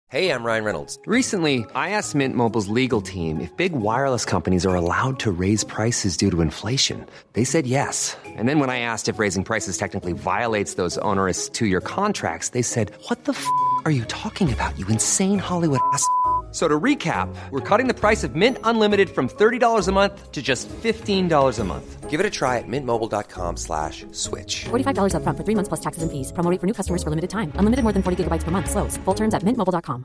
Hey, I'm Ryan Reynolds. Recently, I asked Mint Mobile's legal team if big wireless companies are allowed to raise prices due to inflation. They said yes. And then when I asked if raising prices technically violates those onerous two-year contracts, they said, "What the are you talking about, you insane Hollywood ass?" So to recap, we're cutting the price of Mint Unlimited from $30 a month to just $15 a month. Give it a try at mintmobile.com/switch. $45 up front for 3 months plus taxes and fees. Promo rate for new customers for limited time. Unlimited more than 40 gigabytes per month. Slows full terms at mintmobile.com.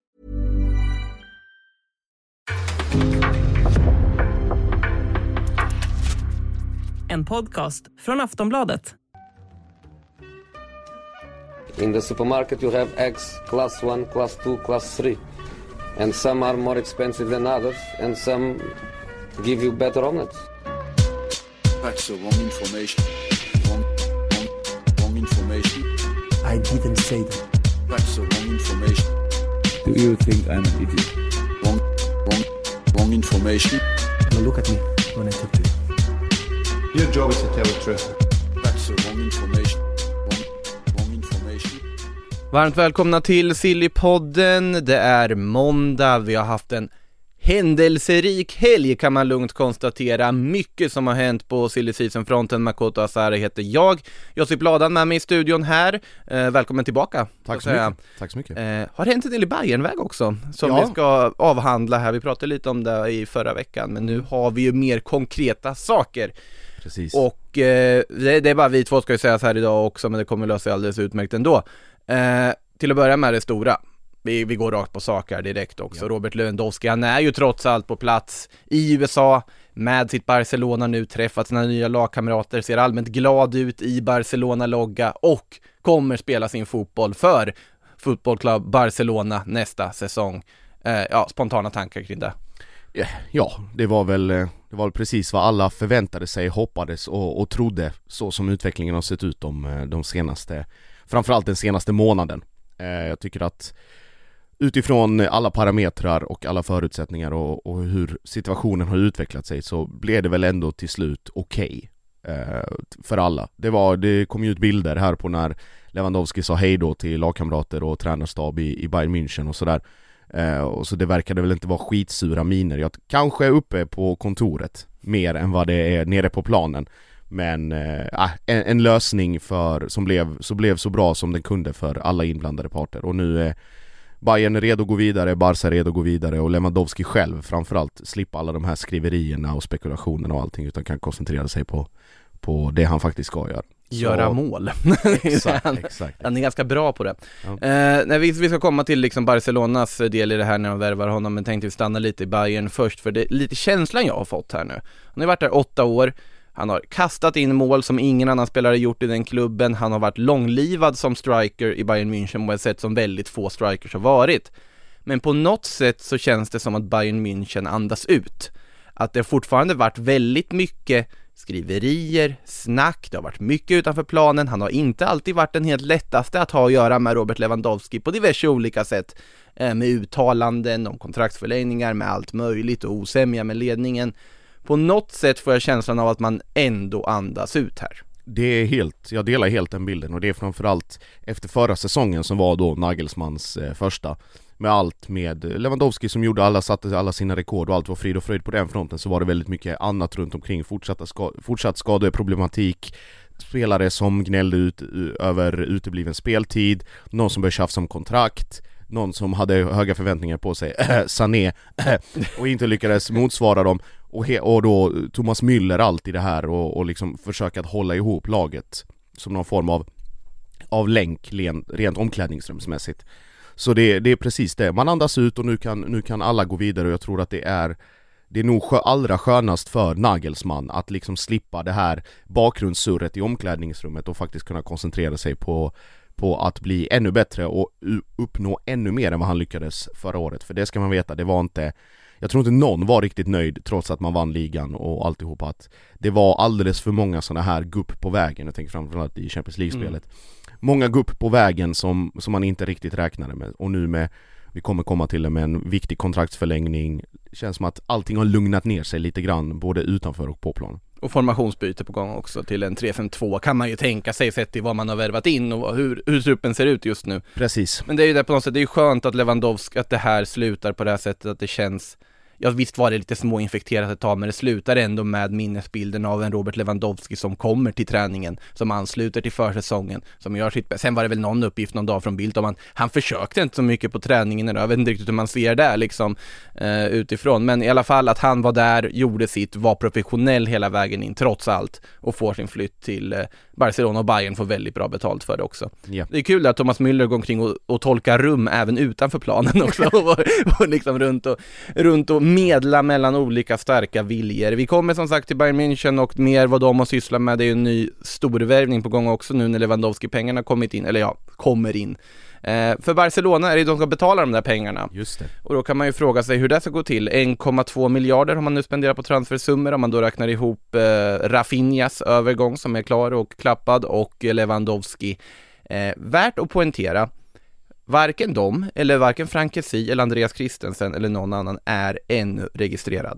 En podcast från Aftonbladet. In the supermarket you have eggs class 1, class 2, class 3. And some are more expensive than others, and some give you better omelets. That's the wrong information. Wrong information. I didn't say that. That's the wrong information. Do you think I'm an idiot? Wrong information. Now look at me when I talk to you. Your job is to tell the truth. That's the wrong information. Wrong information. Varmt välkomna till Sillypodden. Det är måndag. Vi har haft en händelserik helg kan man lugnt konstatera. Mycket som har hänt på Silly Season-fronten. Makoto Asare heter jag. Josip Ladan med mig i studion här. Välkommen tillbaka. Tack så mycket. Tack så mycket. Har hänt en del i Bayernväg också som vi ska avhandla här. Vi pratade lite om det i förra veckan, men nu har vi ju mer konkreta saker. Precis. Och det är bara vi två ska ju sägas här idag också, men det kommer lösa sig alldeles utmärkt ändå. Till att börja med det stora. Vi går rakt på saker direkt också. Ja. Robert Lewandowski, han är ju trots allt på plats i USA med sitt Barcelona nu, träffat sina nya lagkamrater, ser allmänt glad ut i Barcelona-logga och kommer spela sin fotboll för Football Club Barcelona nästa säsong. Spontana tankar kring det. Ja, det var väl precis vad alla förväntade sig, hoppades och trodde, så som utvecklingen har sett ut de senaste, framförallt den senaste månaden. Jag tycker att utifrån alla parametrar och alla förutsättningar och hur situationen har utvecklat sig, så blev det väl ändå till slut okej för alla. Det kom ju ut bilder här på när Lewandowski sa hej då till lagkamrater och tränarstab i Bayern München och sådär. Och så det verkade väl inte vara skitsura miner. Jag kanske är uppe på kontoret mer än vad det är nere på planen. Men en lösning som blev så bra som den kunde för alla inblandade parter. Och nu är Bayern redo att gå vidare, Barca redo att gå vidare, och Lewandowski själv framförallt slippa alla de här skriverierna och spekulationerna och allting, utan kan koncentrera sig på det han faktiskt ska göra. Mål. Exakt. Han är ganska bra på det. Ja. Vi ska komma till liksom Barcelonas del i det här när de värvar honom, men tänkte vi stanna lite i Bayern först, för det är lite känslan jag har fått här nu. Han har varit där 8 år. Han har kastat in mål som ingen annan spelare gjort i den klubben. Han har varit långlivad som striker i Bayern München på ett sätt som väldigt få strikers har varit. Men på något sätt så känns det som att Bayern München andas ut. Att det fortfarande varit väldigt mycket skriverier, snack, det har varit mycket utanför planen. Han har inte alltid varit den helt lättaste att ha att göra med Robert Lewandowski på diverse olika sätt. Med uttalanden om kontraktsförlängningar, med allt möjligt och osämja med ledningen. På något sätt får jag känslan av att man ändå andas ut här. Jag delar helt den bilden, och det är framförallt efter förra säsongen som var då Nagelsmans första. Med allt med Lewandowski som satte alla sina rekord och allt var frid och fröjd på den fronten, så var det väldigt mycket annat runt omkring. Fortsatt skadeproblematik, spelare som gnällde ut över utebliven speltid, någon som började tjafsa om kontrakt, någon som hade höga förväntningar på sig, Sané, och inte lyckades motsvara dem. Och då Thomas Müller allt i det här och liksom försöka att hålla ihop laget som någon form av länk rent omklädningsrumsmässigt. Så det är precis det. Man andas ut och nu kan alla gå vidare, och jag tror att det är nog allra skönast för Nagelsmann att liksom slippa det här bakgrundssurret i omklädningsrummet och faktiskt kunna koncentrera sig på att bli ännu bättre och uppnå ännu mer än vad han lyckades förra året. För det ska man veta, jag tror inte någon var riktigt nöjd trots att man vann ligan och alltihop, att det var alldeles för många sådana här gupp på vägen. Jag tänker framförallt i Champions League-spelet. Många gupp på vägen som man inte riktigt räknade med. Och nu vi kommer komma till det med en viktig kontraktsförlängning. Det känns som att allting har lugnat ner sig lite grann både utanför och på planen. Och formationsbyte på gång också till en 3-5-2 kan man ju tänka sig sett till vad man har värvat in och hur truppen ser ut just nu. Precis. Men det är ju det på något sätt, det är ju skönt att Lewandowski, att det här slutar på det här sättet, att det känns, ja visst var det lite småinfekterat ett tag, men det slutar ändå med minnesbilden av en Robert Lewandowski som kommer till träningen, som ansluter till försäsongen, som gör sitt bäst. Sen var det väl någon uppgift någon dag från Bildt om han försökte inte så mycket på träningen idag. Jag vet inte riktigt hur man ser det liksom utifrån, men i alla fall att han var där, gjorde sitt, var professionell hela vägen in trots allt och får sin flytt till Barcelona, och Bayern får väldigt bra betalt för det också. Ja. Det är kul att Thomas Müller går omkring och tolkar rum även utanför planen också och liksom runt och medla mellan olika starka viljor. Vi kommer som sagt till Bayern München och mer vad de har sysslat med. Det är ju en ny storvärvning på gång också nu när Lewandowski-pengarna kommit in, eller ja, kommer in. För Barcelona är det de ska betala de där pengarna. Just det. Och då kan man ju fråga sig hur det ska gå till. 1,2 miljarder har man nu spenderat på transfersummor, om man då räknar ihop Rafinhas övergång som är klar och klappad och Lewandowski. Värt att poängtera, varken de, eller varken Frank Kessie eller Andreas Christensen eller någon annan är ännu registrerad.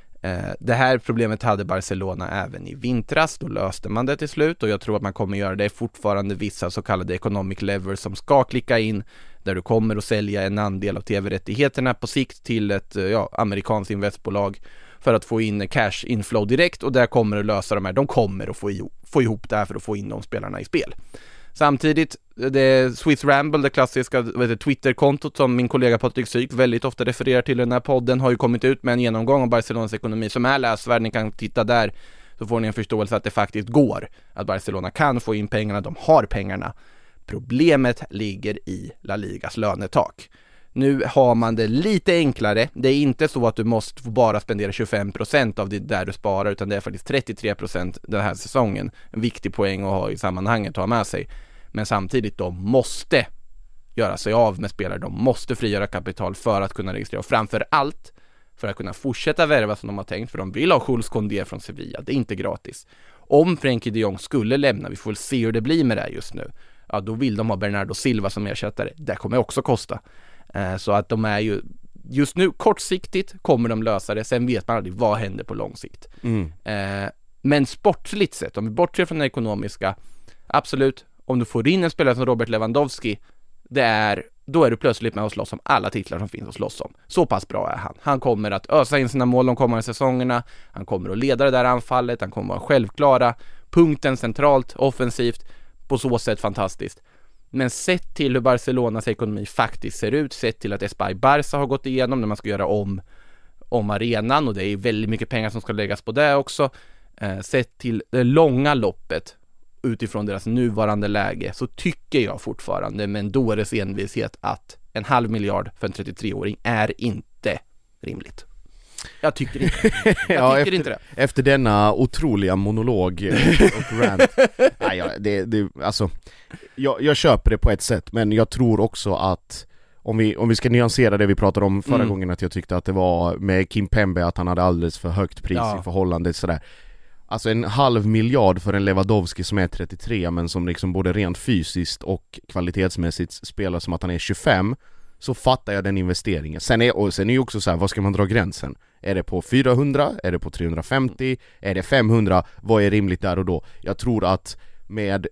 Det här problemet hade Barcelona även i vintras, då löste man det till slut och jag tror att man kommer göra det. Fortfarande vissa så kallade economic levers som ska klicka in, där du kommer att sälja en andel av tv-rättigheterna på sikt till ett amerikanskt investbolag för att få in cash inflow direkt, och där kommer att lösa de här. De kommer att få ihop det här för att få in de spelarna i spel. Samtidigt, det Swiss Ramble, det klassiska Twitter-kontot som min kollega Patrik Syk väldigt ofta refererar till i den här podden, har ju kommit ut med en genomgång av Barcelonas ekonomi som är läsvärd. Ni kan titta där, så får ni en förståelse att det faktiskt går, att Barcelona kan få in pengarna, de har pengarna. Problemet ligger i La Ligas lönetak. Nu har man det lite enklare. Det är inte så att du måste bara spendera 25% av det där du sparar, utan det är faktiskt 33% den här säsongen. En viktig poäng att ha i sammanhanget, att ha med sig. Men samtidigt, de måste göra sig av med spelare. De måste frigöra kapital för att kunna registrera. Och framför allt för att kunna fortsätta värva som de har tänkt. För de vill ha Jules Koundé från Sevilla. Det är inte gratis. Om Frenkie de Jong skulle lämna, vi får väl se hur det blir med det just nu. Ja, då vill de ha Bernardo Silva som ersättare. Det kommer också kosta. Så att de är ju just nu kortsiktigt kommer de lösa det. Sen vet man aldrig vad händer på lång sikt. Men sportsligt sett, om vi bortser från det ekonomiska, absolut, om du får in en spelare som Robert Lewandowski, då är du plötsligt med och slåss om alla titlar som finns att slåss om. Så pass bra är han. Han kommer att ösa in sina mål de kommande säsongerna. Han kommer att leda det där anfallet. Han kommer att vara självklara punkten centralt, offensivt. På så sätt fantastiskt. Men sett till hur Barcelonas ekonomi faktiskt ser ut, sett till att Espai Barça har gått igenom när man ska göra om arenan, och det är väldigt mycket pengar som ska läggas på det också, sett till det långa loppet utifrån deras nuvarande läge, så tycker jag fortfarande med en dåres envishet att 1,5 miljard för en 33-åring är inte rimligt. Jag tycker inte. Inte det. Efter denna otroliga monolog och rant. Alltså, jag köper det på ett sätt, men jag tror också att om vi ska nyansera det vi pratade om förra gången, att jag tyckte att det var med Kim Pembe, att han hade alldeles för högt pris i förhållande sådär. Alltså 1,5 miljard för en Lewandowski som är 33, men som liksom både rent fysiskt och kvalitetsmässigt spelar som att han är 25, så fattar jag den investeringen. Sen är ju också så här, vad ska man dra gränsen? Är det på 400? Är det på 350? Är det 500? Vad är rimligt där och då? Jag tror att med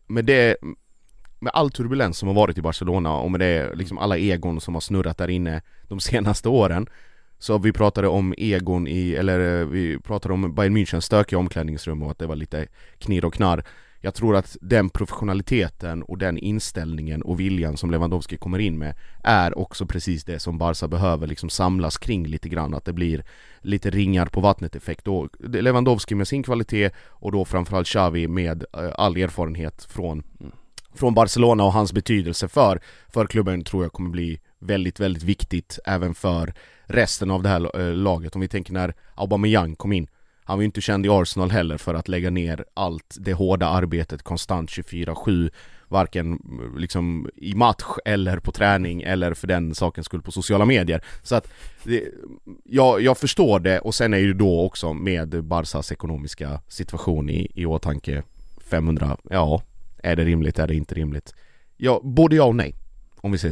all turbulens som har varit i Barcelona, och med det liksom alla egon som har snurrat där inne de senaste åren, så vi pratade om egon vi pratade om Bayern Münchens stökiga omklädningsrum och att det var lite knirr och knarr. Jag tror att den professionaliteten och den inställningen och viljan som Lewandowski kommer in med är också precis det som Barca behöver liksom samlas kring lite grann, att det blir lite ringar på vattnet effekt. Och Lewandowski med sin kvalitet, och då framförallt Xavi med all erfarenhet från Barcelona och hans betydelse för klubben, tror jag kommer bli väldigt, väldigt viktigt även för resten av det här laget. Om vi tänker när Aubameyang kom in, han var ju inte känd i Arsenal heller för att lägga ner allt det hårda arbetet konstant 24/7, varken liksom i match eller på träning eller för den sakens skull på sociala medier. Så att jag förstår det, och sen är ju då också med Barcas ekonomiska situation i åtanke 500, ja, är det rimligt, är det inte rimligt? Ja, både ja och nej, om vi säger så.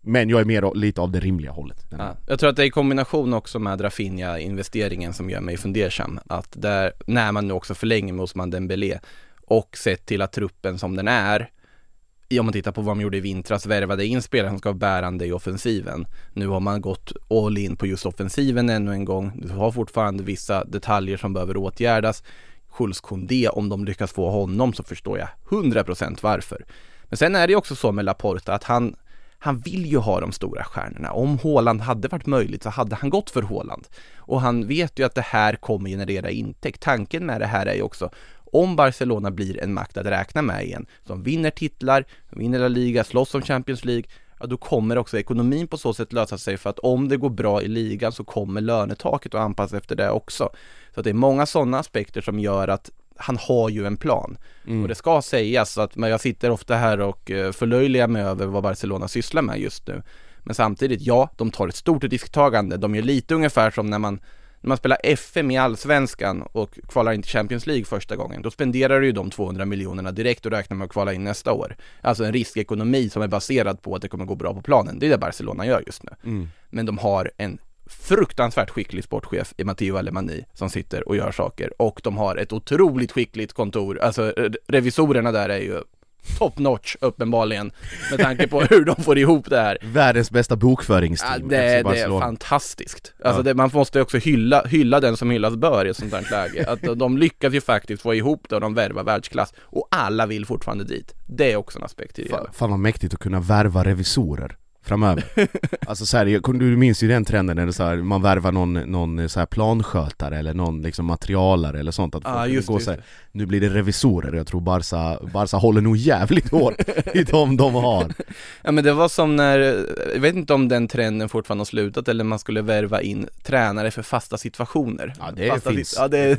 Men jag är mer lite av det rimliga hållet. Ja, jag tror att det är i kombination också med Rafinha-investeringen som gör mig fundersam. Att där, när man nu också förlänger med Ousmane Dembélé och sett till att truppen som den är, om man tittar på vad man gjorde i vintras, värvade in spelare som ska vara bärande i offensiven. Nu har man gått all in på just offensiven ännu en gång. Du har fortfarande vissa detaljer som behöver åtgärdas. Jules Koundé, om de lyckas få honom så förstår jag 100% varför. Men sen är det också så med Laporta att han vill ju ha de stora stjärnorna. Om Haaland hade varit möjligt så hade han gått för Haaland. Och han vet ju att det här kommer generera intäkt. Tanken med det här är ju också, om Barcelona blir en makt att räkna med igen, som vinner titlar, vinner La Liga, slåss om Champions League, ja, då kommer också ekonomin på så sätt lösa sig, för att om det går bra i ligan så kommer lönetaket att anpassa efter det också. Så att det är många sådana aspekter som gör att han har ju en plan. Och det ska sägas att jag sitter ofta här och förlöjligar mig över vad Barcelona sysslar med just nu. Men samtidigt, ja, de tar ett stort risktagande. De gör lite ungefär som när man spelar FM i Allsvenskan och kvalar in till Champions League första gången. Då spenderar du ju de 200 miljonerna direkt och räknar med att kvala in nästa år. Alltså en riskekonomi som är baserad på att det kommer gå bra på planen. Det är det Barcelona gör just nu. Men de har en fruktansvärt skicklig sportchef i Matteo Alemany som sitter och gör saker, och de har ett otroligt skickligt kontor. Alltså revisorerna där är ju top notch uppenbarligen, med tanke på hur de får ihop det här. Världens bästa bokföringsteam. Ja, det är fantastiskt. Alltså man måste också hylla den som hyllas bör i ett sånt här läge. Att de lyckas ju faktiskt få ihop det och de värvar världsklass. Och alla vill fortfarande dit. Det är också en aspekt i det. Fan vad mäktigt att kunna värva revisorer framöver. Alltså så här, du minns ju den trenden när det så här, man värvar någon så här planskötare eller någon liksom materialare eller sånt, att just så här, nu blir det revisorer. Jag tror Barca håller nog jävligt hårt i de har. Ja, men det var som när, jag vet inte om den trenden fortfarande har slutat, eller man skulle värva in tränare för fasta situationer. Ja, det finns.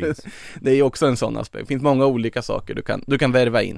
Det är också en sån aspekt. Det finns många olika saker du kan värva in.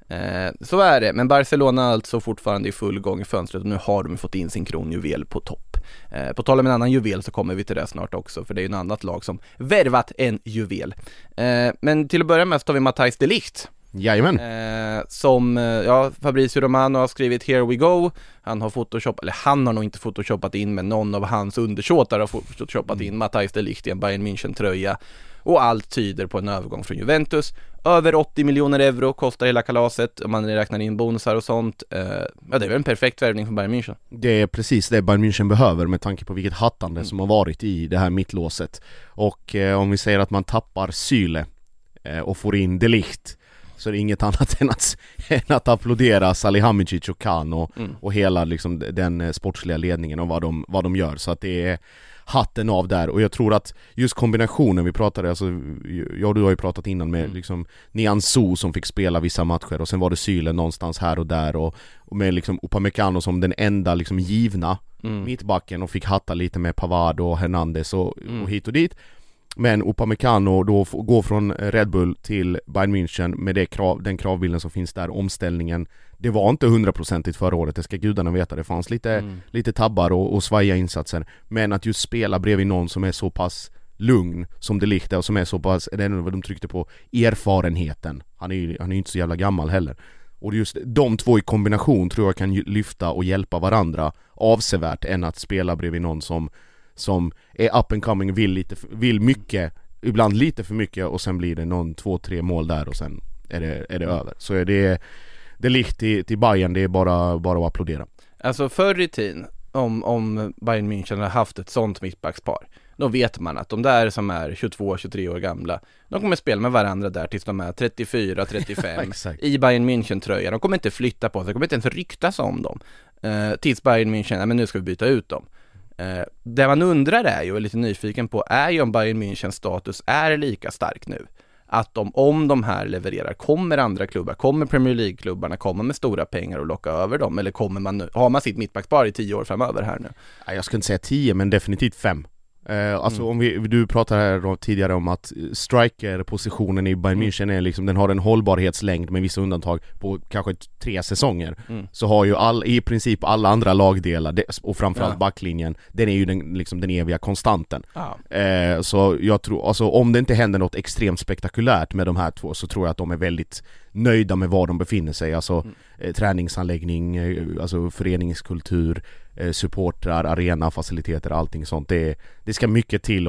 Så är det, men Barcelona alltså fortfarande i full gång i fönstret, och nu har de fått in sin kronjuvel på topp. På tal om en annan juvel så kommer vi till det snart också, för det är ju ett annat lag som värvat en juvel. Men till att börja med så tar vi Matthijs de Ligt. Jajamän. Som Fabrizio Romano har skrivit Here we go. Han har nog inte photoshoppat in, men någon av hans undersåtar har photoshoppat in Matthijs de Ligt i en Bayern München-tröja. Och allt tyder på en övergång från Juventus. Över 80 miljoner euro kostar hela kalaset, om man räknar in bonusar och sånt. Det är väl en perfekt värvning för Bayern München. Det är precis det Bayern München behöver, med tanke på vilket hattande som har varit i det här mittlåset. Och om vi säger att man tappar Syle och får in de Ligt, så är det inget annat än att applådera Salihamidzic och Kahn och hela liksom, den sportsliga ledningen och vad de gör. Så att det är hatten av där, och jag tror att just kombinationen vi pratade, alltså du har ju pratat innan med liksom Nianzou som fick spela vissa matcher, och sen var det Syle någonstans här och där, och med liksom Upamecano som den enda liksom givna mittbacken, och fick hatta lite med Pavard och Hernandez och hit och dit. Men Upamecano då går från Red Bull till Bayern München med den kravbilden som finns där, omställningen. Det var inte 100% förra året, det ska gudarna veta. Det fanns lite tabbar och svaja insatser. Men att just spela bredvid någon som är så pass lugn som det likte, och som är så pass, det är vad de tryckte på, erfarenheten. Han är ju inte så jävla gammal heller. Och just de två i kombination tror jag kan lyfta och hjälpa varandra avsevärt, än att spela bredvid någon som är up and coming, vill mycket, ibland lite för mycket, och sen blir det 2-3 mål där och sen är det över. Så är det likt till Bayern, det är bara att applådera. Alltså förr i tiden, om Bayern München har haft ett sånt mittbackspar, då vet man att de där som är 22-23 år gamla, de kommer spela med varandra där tills de är 34-35 i Bayern München-tröja. De kommer inte flytta på sig, de kommer inte ens ryktas om dem tills Bayern München, men nu ska vi byta ut dem. Det man undrar är ju, och är lite nyfiken på, är ju om Bayern Münchens status är lika stark nu. Att om de här levererar, kommer andra klubbar, kommer Premier League-klubbarna komma med stora pengar och locka över dem? Eller har man sitt mittbackspar i 10 år framöver här nu? Jag skulle inte säga 10, men definitivt 5. Alltså om du pratade här tidigare om att striker-positionen i Bayern München är liksom, den har en hållbarhetslängd med vissa undantag på kanske 3 säsonger. Så har ju i princip alla andra lagdelar och framförallt backlinjen, den är ju den eviga konstanten. Så jag tror, alltså, om det inte händer något extremt spektakulärt med de här två, så tror jag att de är väldigt nöjda med var de befinner sig, alltså träningsanläggning, alltså föreningskultur, supportrar, arena, faciliteter, allting sånt. Det ska mycket till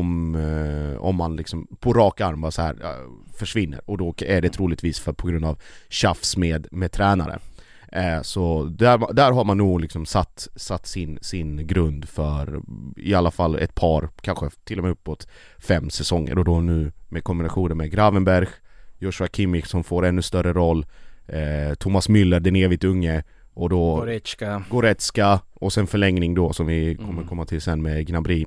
om man liksom på rak arm bara så här försvinner, och då är det troligtvis på grund av tjafs med tränare. Så där har man nog liksom satt sin grund för i alla fall ett par, kanske till och med uppåt 5 säsonger, och då nu med kombinationer med Gravenberg, Joshua Kimmich som får ännu större roll, Thomas Müller, den evigt unge, och då Goretzka och sen förlängning då som vi kommer komma till sen med Gnabry.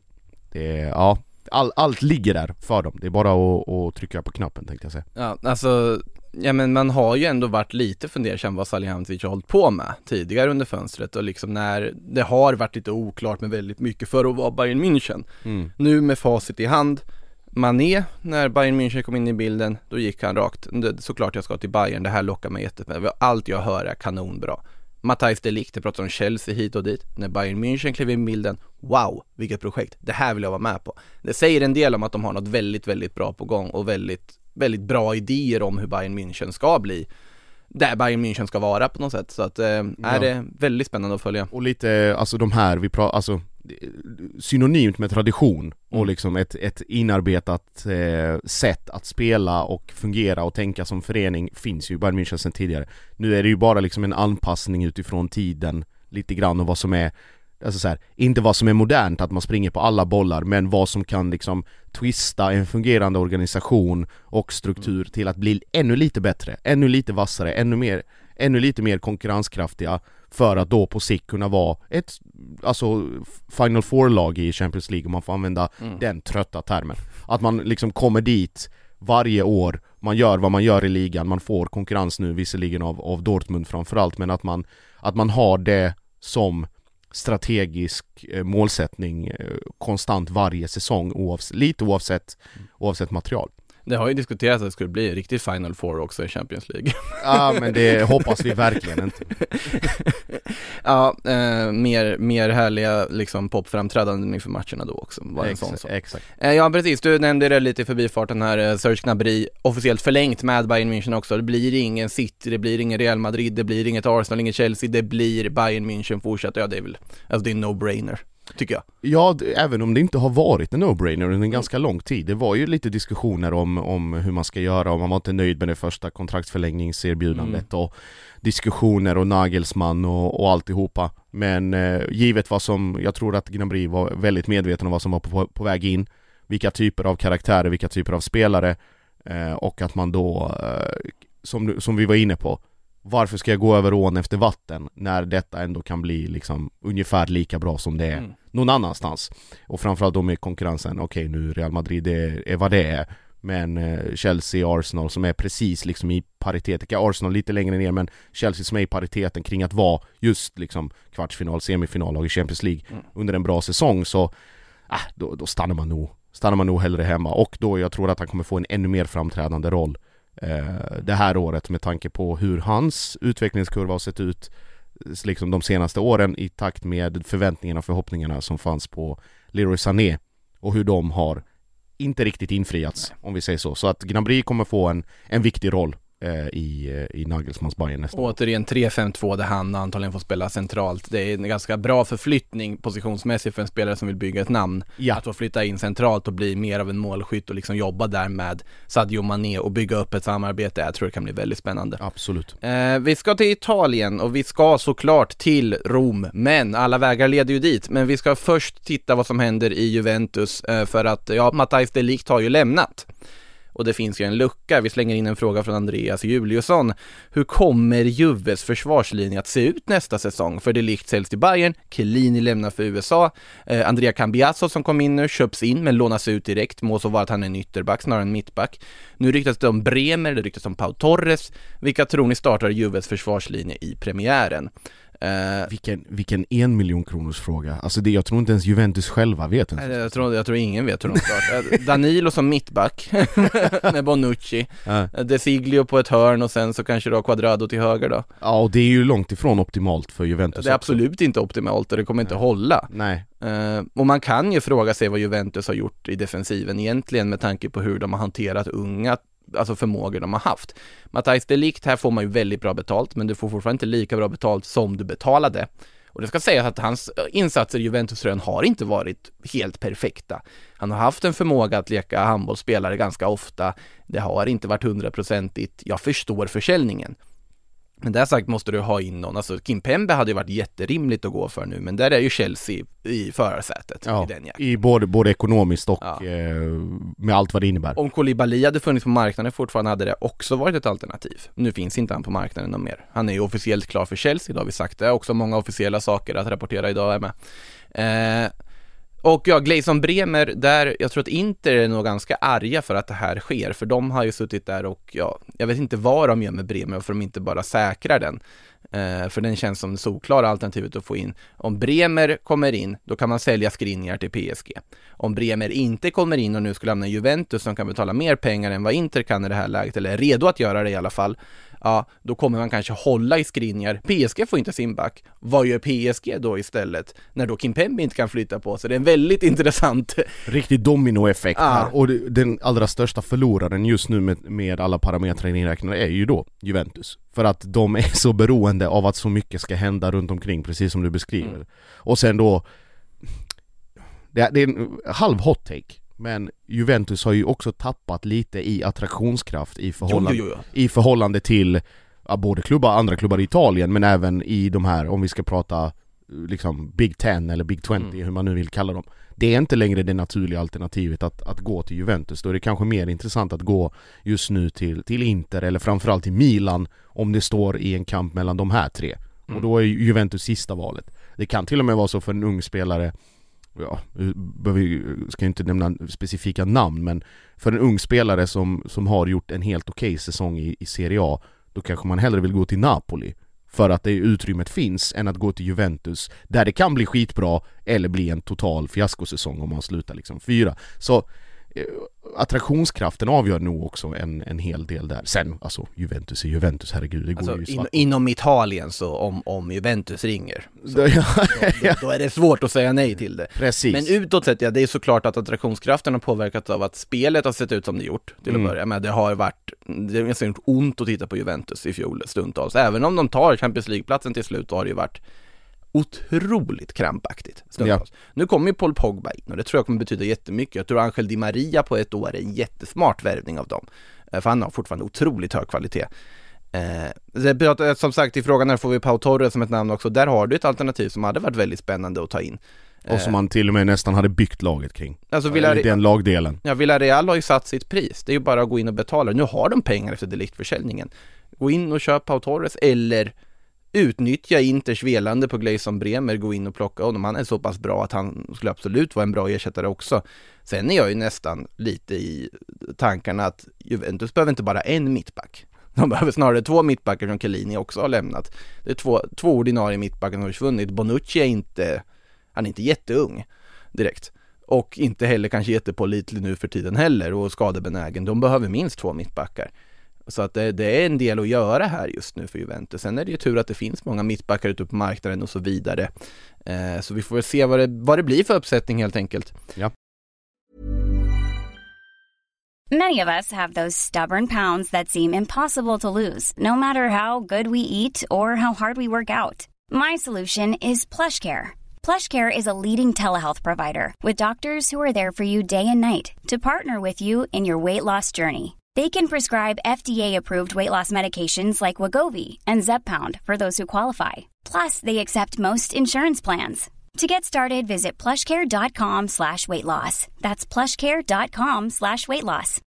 Allt ligger där för dem. Det är bara att trycka på knappen, tänkte jag säga. Ja, alltså men man har ju ändå varit lite fundersam vad Salihamidzic har hållit på med tidigare under fönstret, och liksom när det har varit lite oklart med väldigt mycket för att vara Bayern München. Nu med facit i hand, Mané, när Bayern München kom in i bilden, då gick han rakt. Såklart jag ska till Bayern, det här lockar mig jättespännande. Allt jag hör är kanonbra. Matthijs de Ligt, det pratar om Chelsea hit och dit. När Bayern München klev in i bilden, wow, vilket projekt. Det här vill jag vara med på. Det säger en del om att de har något väldigt, väldigt bra på gång och väldigt, väldigt bra idéer om hur Bayern München ska bli. Där Bayern München ska vara på något sätt. Så att är det väldigt spännande att följa. Och lite, alltså de här, alltså synonymt med tradition och liksom ett inarbetat sätt att spela och fungera och tänka som förening finns ju i Bayern München sedan tidigare. Nu är det ju bara liksom en anpassning utifrån tiden lite grann, och vad som är, alltså så här, inte vad som är modernt att man springer på alla bollar, men vad som kan liksom twista en fungerande organisation och struktur till att bli ännu lite bättre, ännu lite vassare, ännu lite mer konkurrenskraftiga, för att då på sikt kunna vara ett Final Four-lag i Champions League, om man får använda den trötta termen. Att man liksom kommer dit varje år, man gör vad man gör i ligan, man får konkurrens nu visserligen av Dortmund framförallt, men att man har det som strategisk målsättning konstant varje säsong, oavsett material. Det har ju diskuterats att det skulle bli riktigt Final Four också i Champions League. Ja, men det hoppas vi verkligen inte. Ja, mer härliga liksom popframträdanden inför matcherna då också. Exakt. Ja, precis. Du nämnde det lite i förbifarten här. Serge Gnabry officiellt förlängt med Bayern München också. Det blir ingen City, det blir ingen Real Madrid, det blir inget Arsenal, inget Chelsea. Det blir Bayern München fortsatt. Ja, det är väl, alltså det är en no-brainer, tycker jag. Ja, även om det inte har varit en no-brainer under en ganska lång tid. Det var ju lite diskussioner om hur man ska göra, om man var inte nöjd med det första kontraktsförlängningserbjudandet och diskussioner och Nagelsmann och alltihopa. Men givet vad som, jag tror att Gnabry var väldigt medveten om vad som var på väg in, vilka typer av karaktärer, vilka typer av spelare, och att man då, som vi var inne på, varför ska jag gå över ån efter vatten när detta ändå kan bli liksom ungefär lika bra som det är någon annanstans. Och framförallt då med konkurrensen, okej, nu Real Madrid är vad det är, men Chelsea, Arsenal som är precis liksom i paritet, Arsenal lite längre ner, men Chelsea som är i pariteten kring att vara just liksom kvartsfinal, semifinal i Champions League under en bra säsong, så då stannar man nog hellre hemma. Och då jag tror att han kommer få en ännu mer framträdande roll det här året, med tanke på hur hans utvecklingskurva har sett ut liksom de senaste åren, i takt med förväntningarna och förhoppningarna som fanns på Leroy Sané, och hur de har inte riktigt infriats, om vi säger så. Så att Gnabry kommer få en viktig roll i Nagelsmanns Bayern nästa år. Återigen 3-5-2 där han antagligen får spela centralt. Det är en ganska bra förflyttning positionsmässigt för en spelare som vill bygga ett namn. Ja. Att få flytta in centralt och bli mer av en målskytt och liksom jobba där med Sadio Mané och bygga upp ett samarbete. Jag tror det kan bli väldigt spännande. Absolut. Vi ska till Italien och vi ska såklart till Rom, men alla vägar leder ju dit. Men vi ska först titta vad som händer i Juventus, för att Matthijs de Ligt har ju lämnat. Och det finns ju en lucka. Vi slänger in en fråga från Andreas Juliusson. Hur kommer Juves försvarslinje att se ut nästa säsong? För de Ligt säljs till Bayern, Chiellini lämnar för USA, Andrea Cambiasso som kom in nu köps in men lånas ut direkt. Må så vara att han är en ytterback snarare än mittback. Nu ryktas det om Bremer, det ryktas om Pau Torres. Vilka tror ni startar Juves försvarslinje i premiären? Vilken 1 miljon kronors fråga. Alltså jag tror inte ens Juventus själva vet. Jag tror ingen vet hur de startar. Danilo som mittback med Bonucci. De Siglio på ett hörn och sen så kanske då Quadrado till höger då. Ja, och det är ju långt ifrån optimalt för Juventus. Det är absolut inte optimalt och det kommer inte hålla. Nej. Och man kan ju fråga sig vad Juventus har gjort i defensiven egentligen, med tanke på hur de har hanterat unga alltså förmågor de har haft. Matthijs de Ligt, här får man ju väldigt bra betalt, men du får fortfarande inte lika bra betalt som du betalade. Och det ska sägas att hans insatser i Juventus-tröjan har inte varit helt perfekta. Han har haft en förmåga att leka handbollsspelare ganska ofta. Det har inte varit 100%. Jag förstår försäljningen. Men där sagt måste du ha in någon. Alltså Kimpembe hade ju varit jätterimligt att gå för nu, men där är ju Chelsea i förarsätet i den jakten. I både ekonomiskt och med allt vad det innebär. Om Koulibaly hade funnits på marknaden fortfarande hade det också varit ett alternativ. Nu finns inte han på marknaden någon mer. Han är ju officiellt klar för Chelsea, idag har vi sagt det. Också många officiella saker att rapportera idag är med. Och ja, Gleison Bremer, där jag tror att Inter är nog ganska arga för att det här sker, för de har ju suttit där och jag vet inte vad de gör med Bremer för de inte bara säkrar den. För den känns som det solklara alternativet att få in. Om Bremer kommer in, då kan man sälja Skriniar till PSG. Om Bremer inte kommer in och nu skulle lämna Juventus som kan betala mer pengar än vad Inter kan i det här läget, eller är redo att göra det i alla fall, ja, då kommer man kanske hålla i Skriniar. PSG får inte sin back. Vad gör PSG då istället? När då Kimpembe inte kan flytta på sig. Det är en väldigt intressant... Riktig dominoeffekt här. Och den allra största förloraren just nu med alla parametrar inräknade är ju då Juventus. För att de är så beroende av att så mycket ska hända runt omkring, precis som du beskriver. Och sen då... Det är en halv hot take. Men Juventus har ju också tappat lite i attraktionskraft i förhållande till både andra klubbar i Italien, men även i de här, om vi ska prata liksom Big 10 eller Big 20, hur man nu vill kalla dem. Det är inte längre det naturliga alternativet att gå till Juventus. Då är det kanske mer intressant att gå just nu till Inter eller framförallt till Milan om det står i en kamp mellan de här tre. Och då är Juventus sista valet. Det kan till och med vara så för en ung spelare, ska inte nämna specifika namn, men för en ung spelare som har gjort en helt okej säsong i Serie A, då kanske man hellre vill gå till Napoli för att det utrymmet finns än att gå till Juventus där det kan bli skitbra eller bli en total fiaskosäsong om man slutar liksom 4. Så attraktionskraften avgör nog också en hel del där. Sen, alltså Juventus är Juventus, herregud, det går ju svart. Inom Italien så om Juventus ringer då är det svårt att säga nej till det. Precis. Men utåt sett, det är såklart att attraktionskraften har påverkat av att spelet har sett ut som det gjort till att börja med. Det har gjort ont att titta på Juventus i fjol stundtals. Även om de tar Champions League-platsen till slut, har det ju varit otroligt krampaktigt. Nu kommer ju Paul Pogba in och det tror jag kommer betyda jättemycket. Jag tror Angel Di Maria på ett år är en jättesmart värvning av dem. För han har fortfarande otroligt hög kvalitet. Som sagt, i frågan här får vi Pau Torres som ett namn också. Där har du ett alternativ som hade varit väldigt spännande att ta in. Och som man till och med nästan hade byggt laget kring. Alltså den lagdelen. Ja, Villarreal har ju satt sitt pris. Det är ju bara att gå in och betala. Nu har de pengar efter de Ligt-försäljningen. Gå in och köp Pau Torres eller utnyttja Inters velande på Gleison Bremer, gå in och plocka honom. Han är så pass bra att han skulle absolut vara en bra ersättare också. Sen är jag ju nästan lite i tankarna att Juventus behöver inte bara en mittback. De behöver snarare 2 mittbackar som Chiellini också har lämnat. Det är två ordinarie mittbackar som har försvunnit. Bonucci är inte jätteung direkt. Och inte heller kanske jättepålitlig nu för tiden heller och skadebenägen. De behöver minst 2 mittbackar. Så att det är en del att göra här just nu för Juventus. Sen är det ju tur att det finns många mittbackar ute på marknaden och så vidare. Så vi får se vad det blir för uppsättning helt enkelt. Ja. Many of us have those stubborn pounds that seem impossible to lose, no matter how good we eat or how hard we work out. My solution is PlushCare. PlushCare is a leading telehealth provider with doctors who are there for you day and night to partner with you in your weight loss journey. They can prescribe FDA-approved weight loss medications like Wegovy and Zepbound for those who qualify. Plus, they accept most insurance plans. To get started, visit plushcare.com/weightloss. That's plushcare.com/weightloss.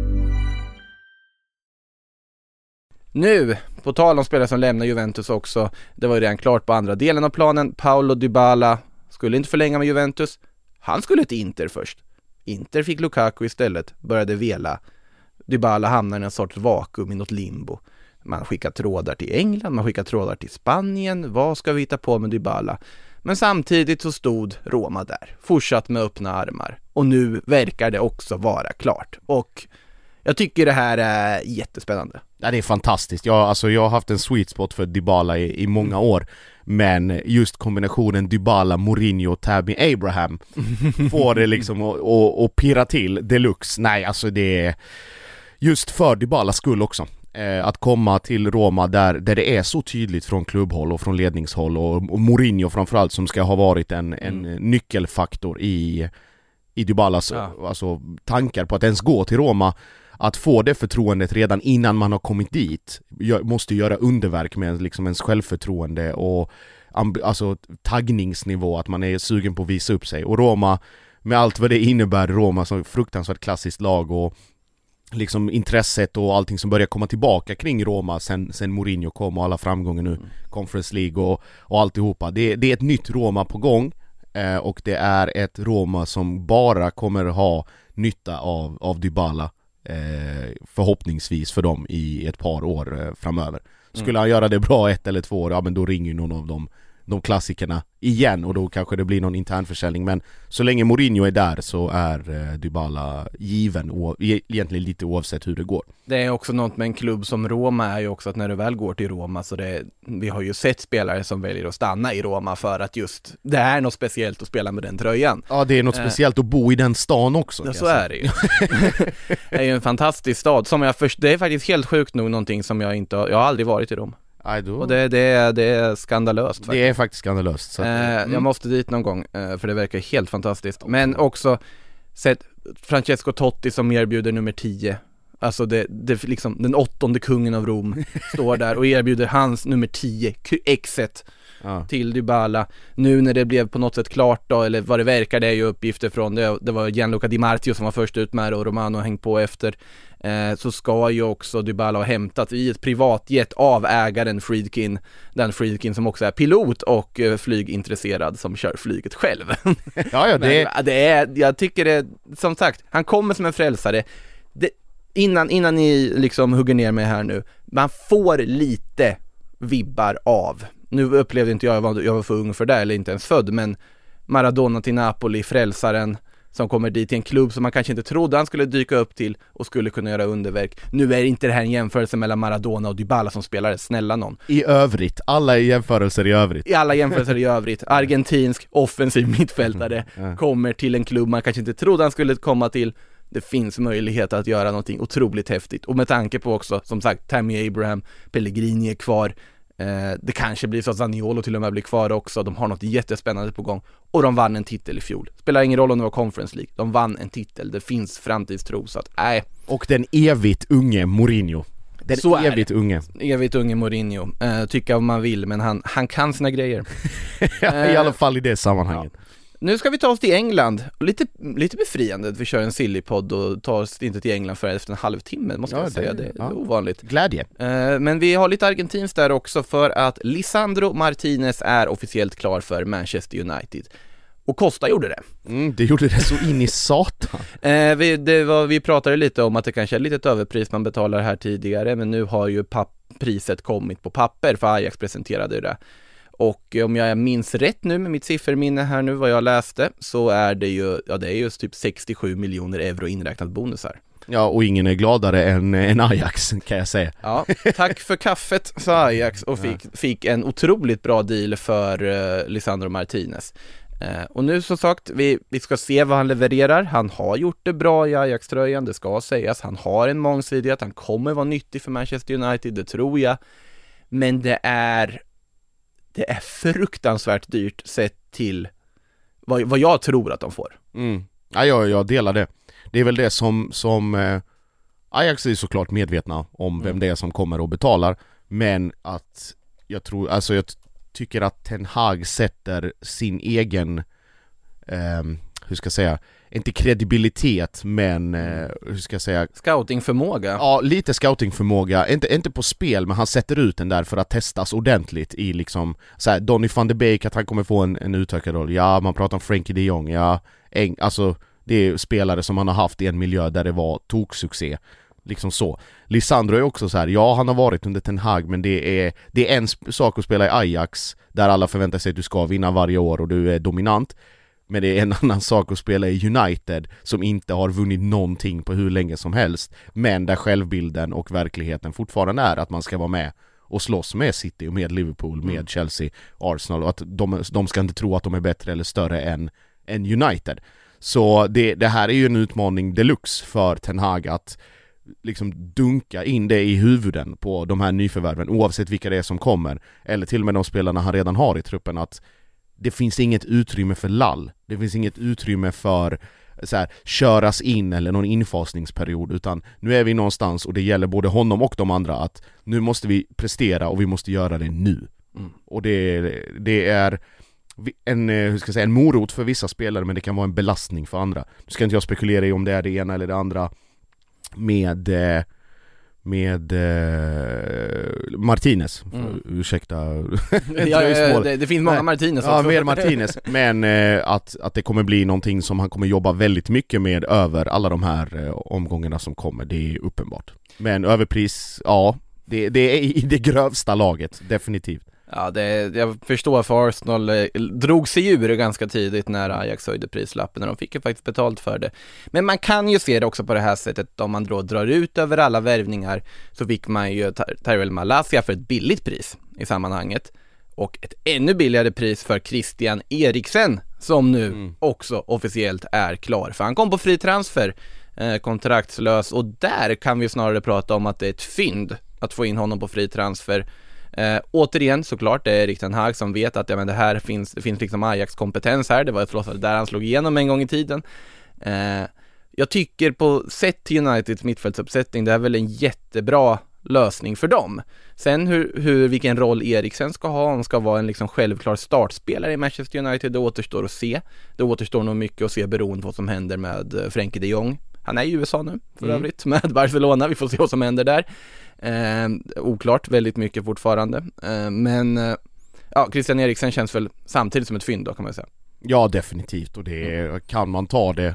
Nu, på tal om spelare som lämnar Juventus också, det var ju redan klart på andra delen av planen. Paulo Dybala skulle inte förlänga med Juventus. Han skulle till Inter först. Inter fick Lukaku istället, började vela. Dybala hamnar i en sorts vakuum i något limbo. Man skickar trådar till England, man skickar trådar till Spanien. Vad ska vi hitta på med Dybala? Men samtidigt så stod Roma där, fortsatt med öppna armar. Och nu verkar det också vara klart. Och jag tycker det här är jättespännande. Ja, det är fantastiskt. Jag har haft en sweet spot för Dybala i många år. Men just kombinationen Dybala, Mourinho och Tammy Abraham får det liksom att pirra till deluxe. Nej, alltså det är... just för Dybalas skull också. Att komma till Roma där det är så tydligt från klubbhåll och från ledningshåll och Mourinho framförallt som ska ha varit en nyckelfaktor i Dybalas alltså, tankar på att ens gå till Roma, att få det förtroendet redan innan man har kommit dit måste göra underverk med liksom ens självförtroende och alltså taggningsnivå, att man är sugen på att visa upp sig. Och Roma, med allt vad det innebär, Roma som fruktansvärt klassiskt lag och liksom intresset och allting som börjar komma tillbaka kring Roma sen Mourinho kom och alla framgångar nu, Conference League och alltihopa. Det är ett nytt Roma på gång, och det är ett Roma som bara kommer ha nytta av Dybala, förhoppningsvis för dem i ett par år framöver. Skulle han göra det bra 1 eller 2 år, ja men då ringer ju någon av de klassikerna igen och då kanske det blir någon internförsäljning, men så länge Mourinho är där så är Dybala given och egentligen lite oavsett hur det går. Det är också något med en klubb som Roma är ju också att när du väl går till Roma så vi har ju sett spelare som väljer att stanna i Roma för att just det är något speciellt att spela med den tröjan. Ja, det är något speciellt att bo i den stan också. Ja, så är det ju. Det är ju en fantastisk stad som det är faktiskt helt sjukt nog någonting som jag har aldrig varit i Rom. Och det är skandalöst faktiskt. Det är faktiskt skandalöst så jag måste dit någon gång, för det verkar helt fantastiskt. Men också sett Francesco Totti som erbjuder nummer 10. Alltså det liksom den 8:e kungen av Rom står där och erbjuder hans nummer 10 exet till Dybala. Nu när det blev på något sätt klart då, eller vad det verkar, det är ju uppgifter från det var Gianluca Di Marzio som var först ut med och Romano har hängt på efter. Så ska ju också Dybala ha hämtat i ett privatjet av ägaren Friedkin, den Friedkin som också är pilot och flygintresserad som kör flyget själv. Jag tycker det, som sagt, han kommer som en frälsare. Innan ni liksom hugger ner mig här nu, man får lite vibbar av, nu upplevde inte jag var för ung för det eller inte ens född, men Maradona till Napoli, frälsaren som kommer dit till en klubb som man kanske inte trodde han skulle dyka upp till och skulle kunna göra underverk. Nu är inte det här en jämförelse mellan Maradona och Dybala som spelare, snälla någon. I övrigt, alla jämförelser i övrigt. Argentinsk offensiv mittfältare kommer till en klubb man kanske inte trodde han skulle komma till. Det finns möjlighet att göra någonting otroligt häftigt. Och med tanke på också, som sagt, Tammy Abraham, Pellegrini är kvar. Det kanske blir så att Zaniolo till och med blir kvar också. De har något jättespännande på gång. Och de vann en titel i fjol. Spelar ingen roll om det var Conference League. De vann en titel. Det finns framtidstro, så att Och den evigt unge Mourinho. Evigt unge Mourinho. Tycka om man vill, men han kan sina grejer. I alla fall i det sammanhanget. Ja. Nu ska vi ta oss till England. Lite befriande att vi kör en sillypodd och tar oss inte till England för efter en halvtimme, måste jag säga. Det är ovanligt. Glädje. Men vi har lite argentins där också, för att Lisandro Martinez är officiellt klar för Manchester United. Och Costa gjorde det. Det gjorde det så in i satan. Vi pratade lite om att det kanske är lite ett överpris man betalar här tidigare, men nu har ju priset kommit på papper, för Ajax presenterade det. Och om jag minns rätt nu med mitt sifferminne här nu, vad jag läste, så är det ju, det är just typ 67 miljoner euro inräknat bonusar. Ja, och ingen är gladare än Ajax, kan jag säga. Ja, tack för kaffet, sa Ajax, och fick en otroligt bra deal för Lisandro Martinez. Och nu som sagt, vi ska se vad han levererar. Han har gjort det bra i Ajax-tröjan, det ska sägas. Han har en mångsidighet, han kommer vara nyttig för Manchester United, det tror jag. Men det är fruktansvärt dyrt sett till vad jag tror att de får. Ja, jag delar det. Det är väl det som Ajax är såklart medvetna om vem det är som kommer och betalar, men att jag tycker att Ten Hag sätter sin egen hur ska jag säga, inte kredibilitet, men hur ska jag säga, scoutingförmåga. Ja, lite scoutingförmåga, inte på spel, men han sätter ut den där för att testas ordentligt i liksom så här, Donny van de Beek, att han kommer få en utökad roll. Ja, man pratar om Frankie de Jong. Ja, alltså det är spelare som han har haft i en miljö där det var toksuccé. Liksom så. Lisandro är också så här, ja, han har varit under Ten Hag, men det är en sak att spela i Ajax där alla förväntar sig att du ska vinna varje år och du är dominant. Men det är en annan sak att spela i United som inte har vunnit någonting på hur länge som helst, men där självbilden och verkligheten fortfarande är att man ska vara med och slåss med City och med Liverpool, med Chelsea, Arsenal, och att de ska inte tro att de är bättre eller större än United. Så det här är ju en utmaning deluxe för Ten Hag, att liksom dunka in det i huvuden på de här nyförvärven, oavsett vilka det är som kommer, eller till och med de spelarna han redan har i truppen, att det finns inget utrymme för lall. Det finns inget utrymme för så här, köras in eller någon infasningsperiod, utan nu är vi någonstans och det gäller både honom och de andra att nu måste vi prestera och vi måste göra det nu. Och det är en morot för vissa spelare, men det kan vara en belastning för andra. Nu ska inte jag spekulera i om det är det ena eller det andra med Martinez. Ursäkta. Det finns många Martinez också. Ja, mer Martinez. Men att det kommer bli någonting som han kommer jobba väldigt mycket med över alla de här omgångarna som kommer, det är uppenbart. Men överpris, ja, det är i det grövsta laget, definitivt. Ja, jag förstår för Arsenal drog sig ur ganska tidigt när Ajax höjde prislappen, och de fick ju faktiskt betalt för det. Men man kan ju se det också på det här sättet, om man då drar ut över alla värvningar, så fick man ju Tyrell Malacia för ett billigt pris i sammanhanget, och ett ännu billigare pris för Christian Eriksen, som nu också officiellt är klar, för han kom på fri transfer, kontraktslös, och där kan vi snarare prata om att det är ett fynd att få in honom på fri transfer. Återigen såklart, det är Erik ten Hag som vet att det här finns liksom Ajax-kompetens här. Det var ett där han slog igenom en gång i tiden. Jag tycker på sett till Uniteds mittfältsuppsättning, det är väl en jättebra lösning för dem. Sen vilken roll Eriksen ska ha, om ska vara en liksom självklar startspelare i Manchester United, det återstår att se. Det återstår nog mycket att se beroende på vad som händer med Frenkie de Jong. Han är i USA nu för övrigt med Barcelona, vi får se vad som händer där. Oklart väldigt mycket fortfarande, men Christian Eriksen känns väl samtidigt som ett fynd då, kan man säga. Ja, definitivt, och det kan man ta det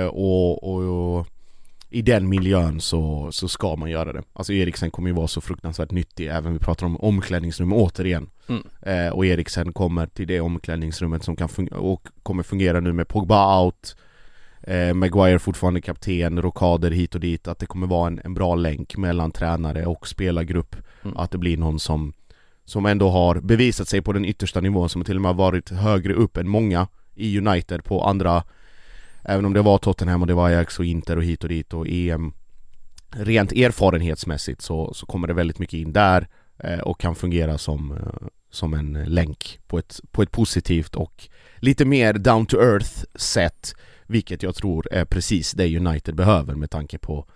och i den miljön så ska man göra det. Alltså Eriksen kommer ju vara så fruktansvärt nyttig, även vi pratar om omklädningsrum återigen. Och Eriksen kommer till det omklädningsrummet som kan kommer fungera nu med Pogba out, Maguire fortfarande kapten, rockader hit och dit, att det kommer vara en bra länk mellan tränare och spelargrupp, att det blir någon som ändå har bevisat sig på den yttersta nivån, som till och med har varit högre upp än många i United på andra, även om det var Tottenham och det var Ajax och Inter och hit och dit och EM. Rent erfarenhetsmässigt så kommer det väldigt mycket in där och kan fungera som en länk på ett positivt och lite mer down to earth sätt, vilket jag tror är precis det United behöver med tanke på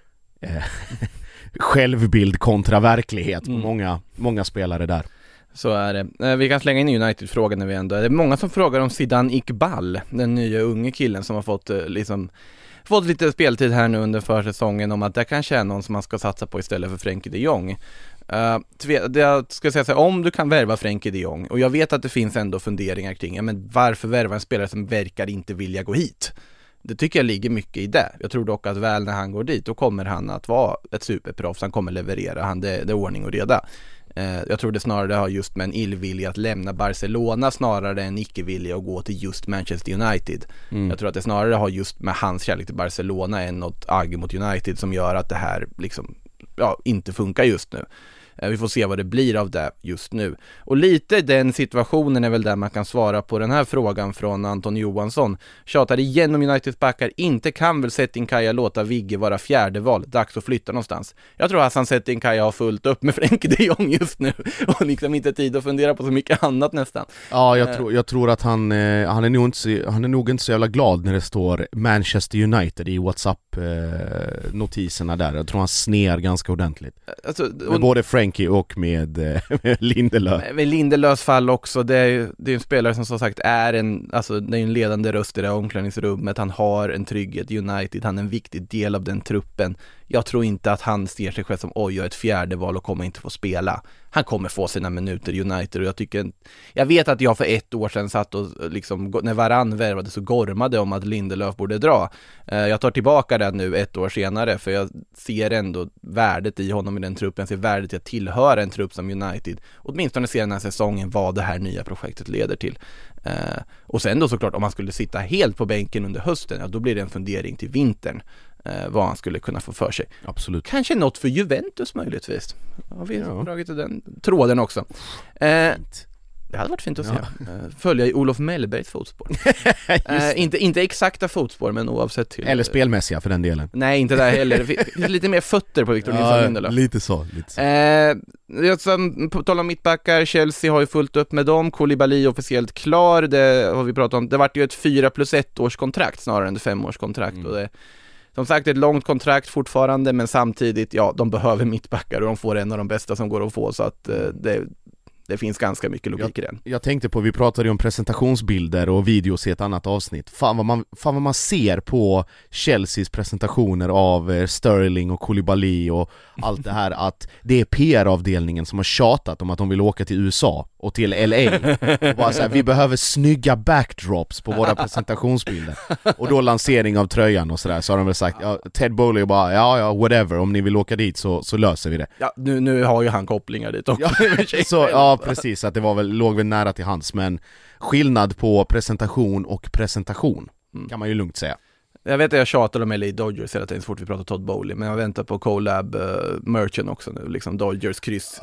självbild kontra verklighet på många spelare där. Så är det. Vi kan slänga in United-frågan när vi ändå. Det är många som frågar om Zidane Iqbal, den nya unge killen som har fått lite speltid här nu under försäsongen, om att det kanske är någon som man ska satsa på istället för Frenkie de Jong. Jag ska säga så här, om du kan värva Frenkie de Jong, och jag vet att det finns ändå funderingar kring, men varför värva en spelare som verkar inte vilja gå hit? Det tycker jag ligger mycket i det. Jag tror dock att väl när han går dit, då kommer han att vara ett superproffs, han kommer leverera, det är ordning och reda. Jag tror det snarare har just med en illvilja att lämna Barcelona snarare än icke-vilja att gå till just Manchester United. Jag tror att det snarare har just med hans kärlek till Barcelona än något agg mot United som gör att det här liksom, inte funkar just nu. Vi får se vad det blir av det just nu. Och lite den situationen är väl där man kan svara på den här frågan från Anton Johansson. Tjatar igen om Uniteds backar. Inte kan väl Settinkaya låta Vigge vara fjärde val. Dags att flytta någonstans. Jag tror att Settinkaya har fullt upp med Frenkie de Jong just nu. Och liksom inte tid att fundera på så mycket annat nästan. Ja, jag tror att han är nog inte så jävla glad när det står Manchester United i WhatsApp-notiserna där. Jag tror han sner ganska ordentligt. Med både Frankie och med Lindelöf. Med Lindelöfs fall också, det är en spelare som sagt är det är en ledande röst i det här omklädningsrummet. Han har en trygghet i United, han är en viktig del av den truppen. Jag tror inte att han ser sig själv som jag är ett fjärde val och kommer inte få spela. Han kommer få sina minuter i United, och jag vet att jag för 1 år sedan satt och liksom, när Varane värvade så gormade om att Lindelöf borde dra. Jag tar tillbaka det nu 1 år senare, för jag ser ändå värdet i honom i den truppen. Jag ser värdet i att tillhöra en trupp som United. Åtminstone ser den här säsongen vad det här nya projektet leder till. Och sen då såklart, om man skulle sitta helt på bänken under hösten, då blir det en fundering till vintern. Vad han skulle kunna få för sig. Absolut. Kanske något för Juventus möjligtvis. Har vi dragit den tråden också. Det hade varit fint att se. Följa i Olof Mellbergs fotspår. Inte exakta fotspår, men oavsett till. Eller spelmässiga för den delen. Nej, inte där heller. Det finns lite mer fötter på Victor Nilsson Lindelöf. Lite så. På tal om mittbackar, Chelsea har ju fullt upp med dem. Koulibaly officiellt klar. Det har vi pratat om. Det vart ju ett 4+1 års kontrakt snarare än ett 5-års kontrakt. Och det, som sagt, ett långt kontrakt fortfarande, men samtidigt, de behöver mittbackar och de får en av de bästa som går att få, så att det finns ganska mycket logik i den. Jag tänkte på, vi pratade ju om presentationsbilder och videos i ett annat avsnitt. Fan vad man ser på Chelseas presentationer av Sterling och Koulibaly och allt det här, att det är PR-avdelningen som har tjatat om att de vill åka till USA och till LA. Och bara så här, vi behöver snygga backdrops på våra presentationsbilder. Och då lansering av tröjan och sådär, så har de väl sagt, Ted Bowley bara, ja, whatever, om ni vill åka dit så löser vi det. Ja, nu har ju han kopplingar dit också. Ja, precis, att det låg väl nära till hands, men skillnad på presentation och presentation kan man ju lugnt säga. Jag vet att jag tjatar om LA Dodgers hela tiden så fort vi pratar Todd Bowley, men jag väntar på collab merchen också nu, liksom Dodgers kryss.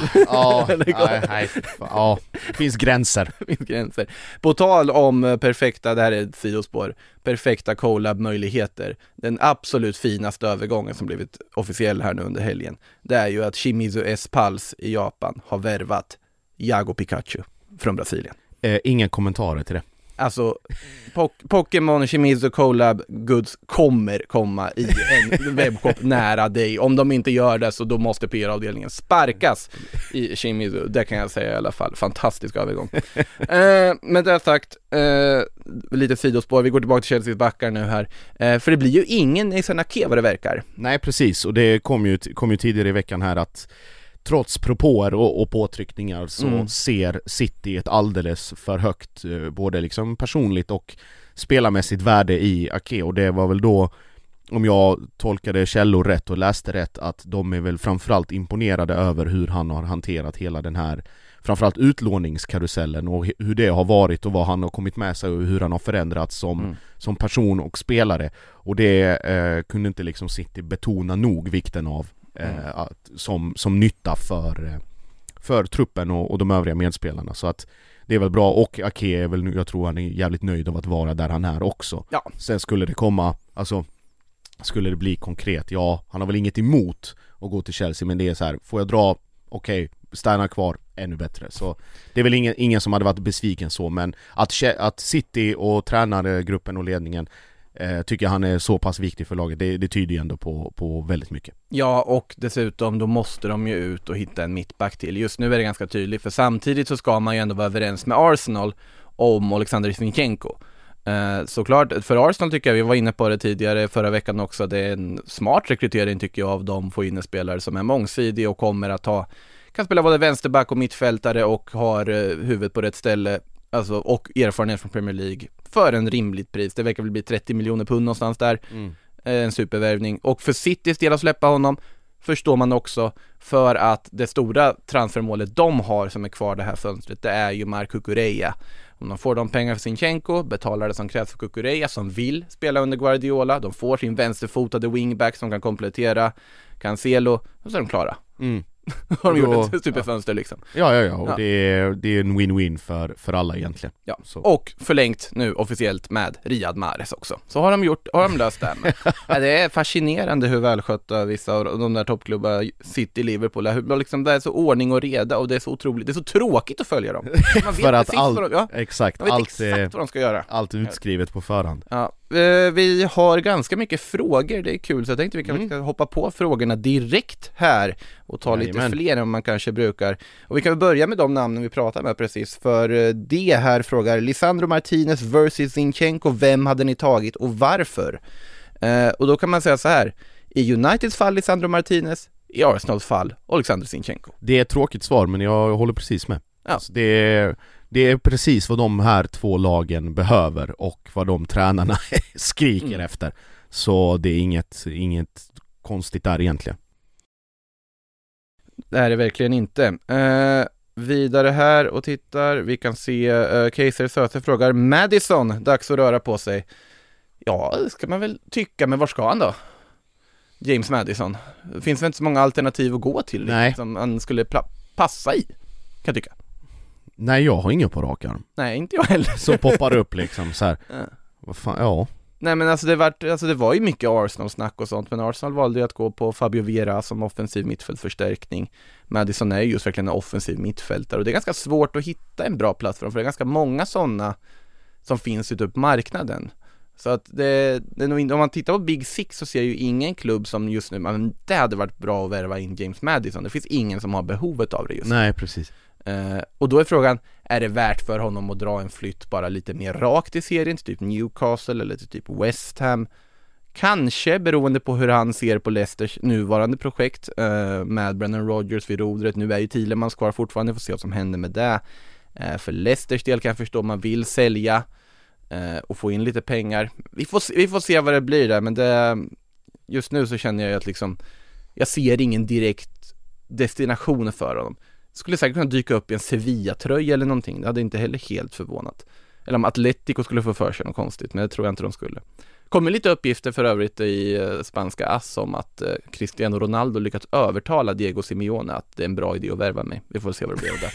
Det finns gränser. På tal om perfekta, det här är ett sidospår, perfekta collab-möjligheter. Den absolut finaste övergången som blivit officiell här nu under helgen, det är ju att Shimizu S-Pulse i Japan har värvat Iago Pikachu från Brasilien. Inga kommentarer till det. Alltså, Pokémon Shimizu Collab Goods kommer komma i en webbshop nära dig. Om de inte gör det, så då måste PR-avdelningen sparkas i Shimizu. Det kan jag säga i alla fall. Fantastisk övergång. Men det sagt, lite sidospår. Vi går tillbaka till Chelseas backar nu här. För det blir ju ingen Nathan Ake vad det verkar. Nej, precis. Och det kom ju tidigare i veckan här att trots propåer och påtryckningar så ser City ett alldeles för högt både liksom personligt och spelarmässigt värde i Ake, och det var väl då, om jag tolkade källor rätt och läste rätt, att de är väl framförallt imponerade över hur han har hanterat hela den här framförallt utlåningskarusellen och hur det har varit och vad han har kommit med sig och hur han har förändrats som person och spelare, och det kunde inte liksom City betona nog vikten av. Som nytta för truppen och de övriga medspelarna, så att det är väl bra, och Ake är väl, jag tror han är jävligt nöjd av att vara där han är också. Ja. Sen skulle det komma, alltså skulle det bli konkret, han har väl inget emot att gå till Chelsea, men det är så här, får jag dra, okej, stanna kvar, ännu bättre. Så det är väl ingen som hade varit besviken så, men att City och tränargruppen och ledningen tycker han är så pass viktig för laget, det tyder ju ändå på väldigt mycket. Ja, och dessutom då måste de ju ut och hitta en mittback till. Just nu är det ganska tydligt, för samtidigt så ska man ju ändå vara överens med Arsenal om Alexander Zinchenko. Såklart, för Arsenal tycker jag, vi var inne på det tidigare förra veckan också, det är en smart rekrytering tycker jag av dem, få in en spelare som är mångsidig och kommer att kan spela både vänsterback och mittfältare och har huvudet på rätt ställe, alltså, och erfarenhet från Premier League för en rimligt pris. Det verkar väl bli 30 miljoner pund någonstans där. En supervärvning. Och för Citys del att släppa honom förstår man också, för att det stora transfermålet de har som är kvar det här fönstret, det är ju Marc Cucurella. Om de får de pengar för Zinchenko, betalar det som krävs för Cucurella som vill spela under Guardiola, de får sin vänsterfotade wingback som kan komplettera Cancelo, och så är de klara. Har de gjort ett superfönster liksom. Ja, och det är en win-win för alla egentligen. Ja. Så. Och förlängt nu officiellt med Riyad Mahrez också. Så har de löst det. Men det är fascinerande hur välskötta vissa av de där toppklubbar, City, Liverpool, liksom, det är så ordning och reda, och det är så otroligt, det är så tråkigt att följa dem. Man vet för att exakt vad de ska göra. Allt är utskrivet på förhand. Ja. Vi har ganska mycket frågor, det är kul, så jag tänkte vi kan hoppa på frågorna direkt här och ta lite fler än man kanske brukar. Och vi kan börja med de namnen vi pratar med precis, för det här frågar Lisandro Martinez versus Zinchenko, vem hade ni tagit och varför? Och då kan man säga så här, i Uniteds fall Lisandro Martinez, i Arsenals fall Alexander Zinchenko. Det är ett tråkigt svar, men jag håller precis med. Ja. Alltså, det är precis vad de här två lagen behöver och vad de tränarna skriker efter. Så det är inget konstigt där egentligen. Det är det verkligen inte. Vidare här och tittar. Vi kan se Kaiser Söte frågar Madison, dags att röra på sig. Ja, det ska man väl tycka, men var ska han då? James Madison. Det finns väl inte så många alternativ att gå till som han skulle passa i, kan jag tycka. Nej, jag har ingen på rak arm. Nej, inte jag heller. Som poppar upp liksom så här. Vad fan, ja. Nej, men alltså det var ju mycket Arsenal-snack och sånt, men Arsenal valde ju att gå på Fabio Vieira som offensiv mittfältförstärkning. Madison är just verkligen en offensiv mittfältare och det är ganska svårt att hitta en bra plattform för det är ganska många sådana som finns ute på marknaden. Så att det är nog, om man tittar på Big Six så ser ju ingen klubb som just nu, men det hade varit bra att värva in James Madison. Det finns ingen som har behovet av det just nu. Nej, precis. Och då är frågan, är det värt för honom att dra en flytt bara lite mer rakt i serien till typ Newcastle eller till typ West Ham? Kanske, beroende på hur han ser på Leicesters nuvarande projekt med Brendan Rodgers vid rodret. Nu är ju Thielemans kvar fortfarande, får se vad som händer med det. För Leicesters del kan jag förstå om man vill sälja och få in lite pengar. Vi får se vad det blir där, men just nu så känner jag att liksom, jag ser ingen direkt destination för honom. Skulle säkert kunna dyka upp i en Sevilla-tröja eller någonting. Det hade inte heller helt förvånat. Eller om Atletico skulle få för sig något konstigt, men det tror jag inte de skulle. Kommer lite uppgifter för övrigt i spanska AS om att Cristiano Ronaldo lyckats övertala Diego Simeone att det är en bra idé att värva mig. Vi får se vad det blir av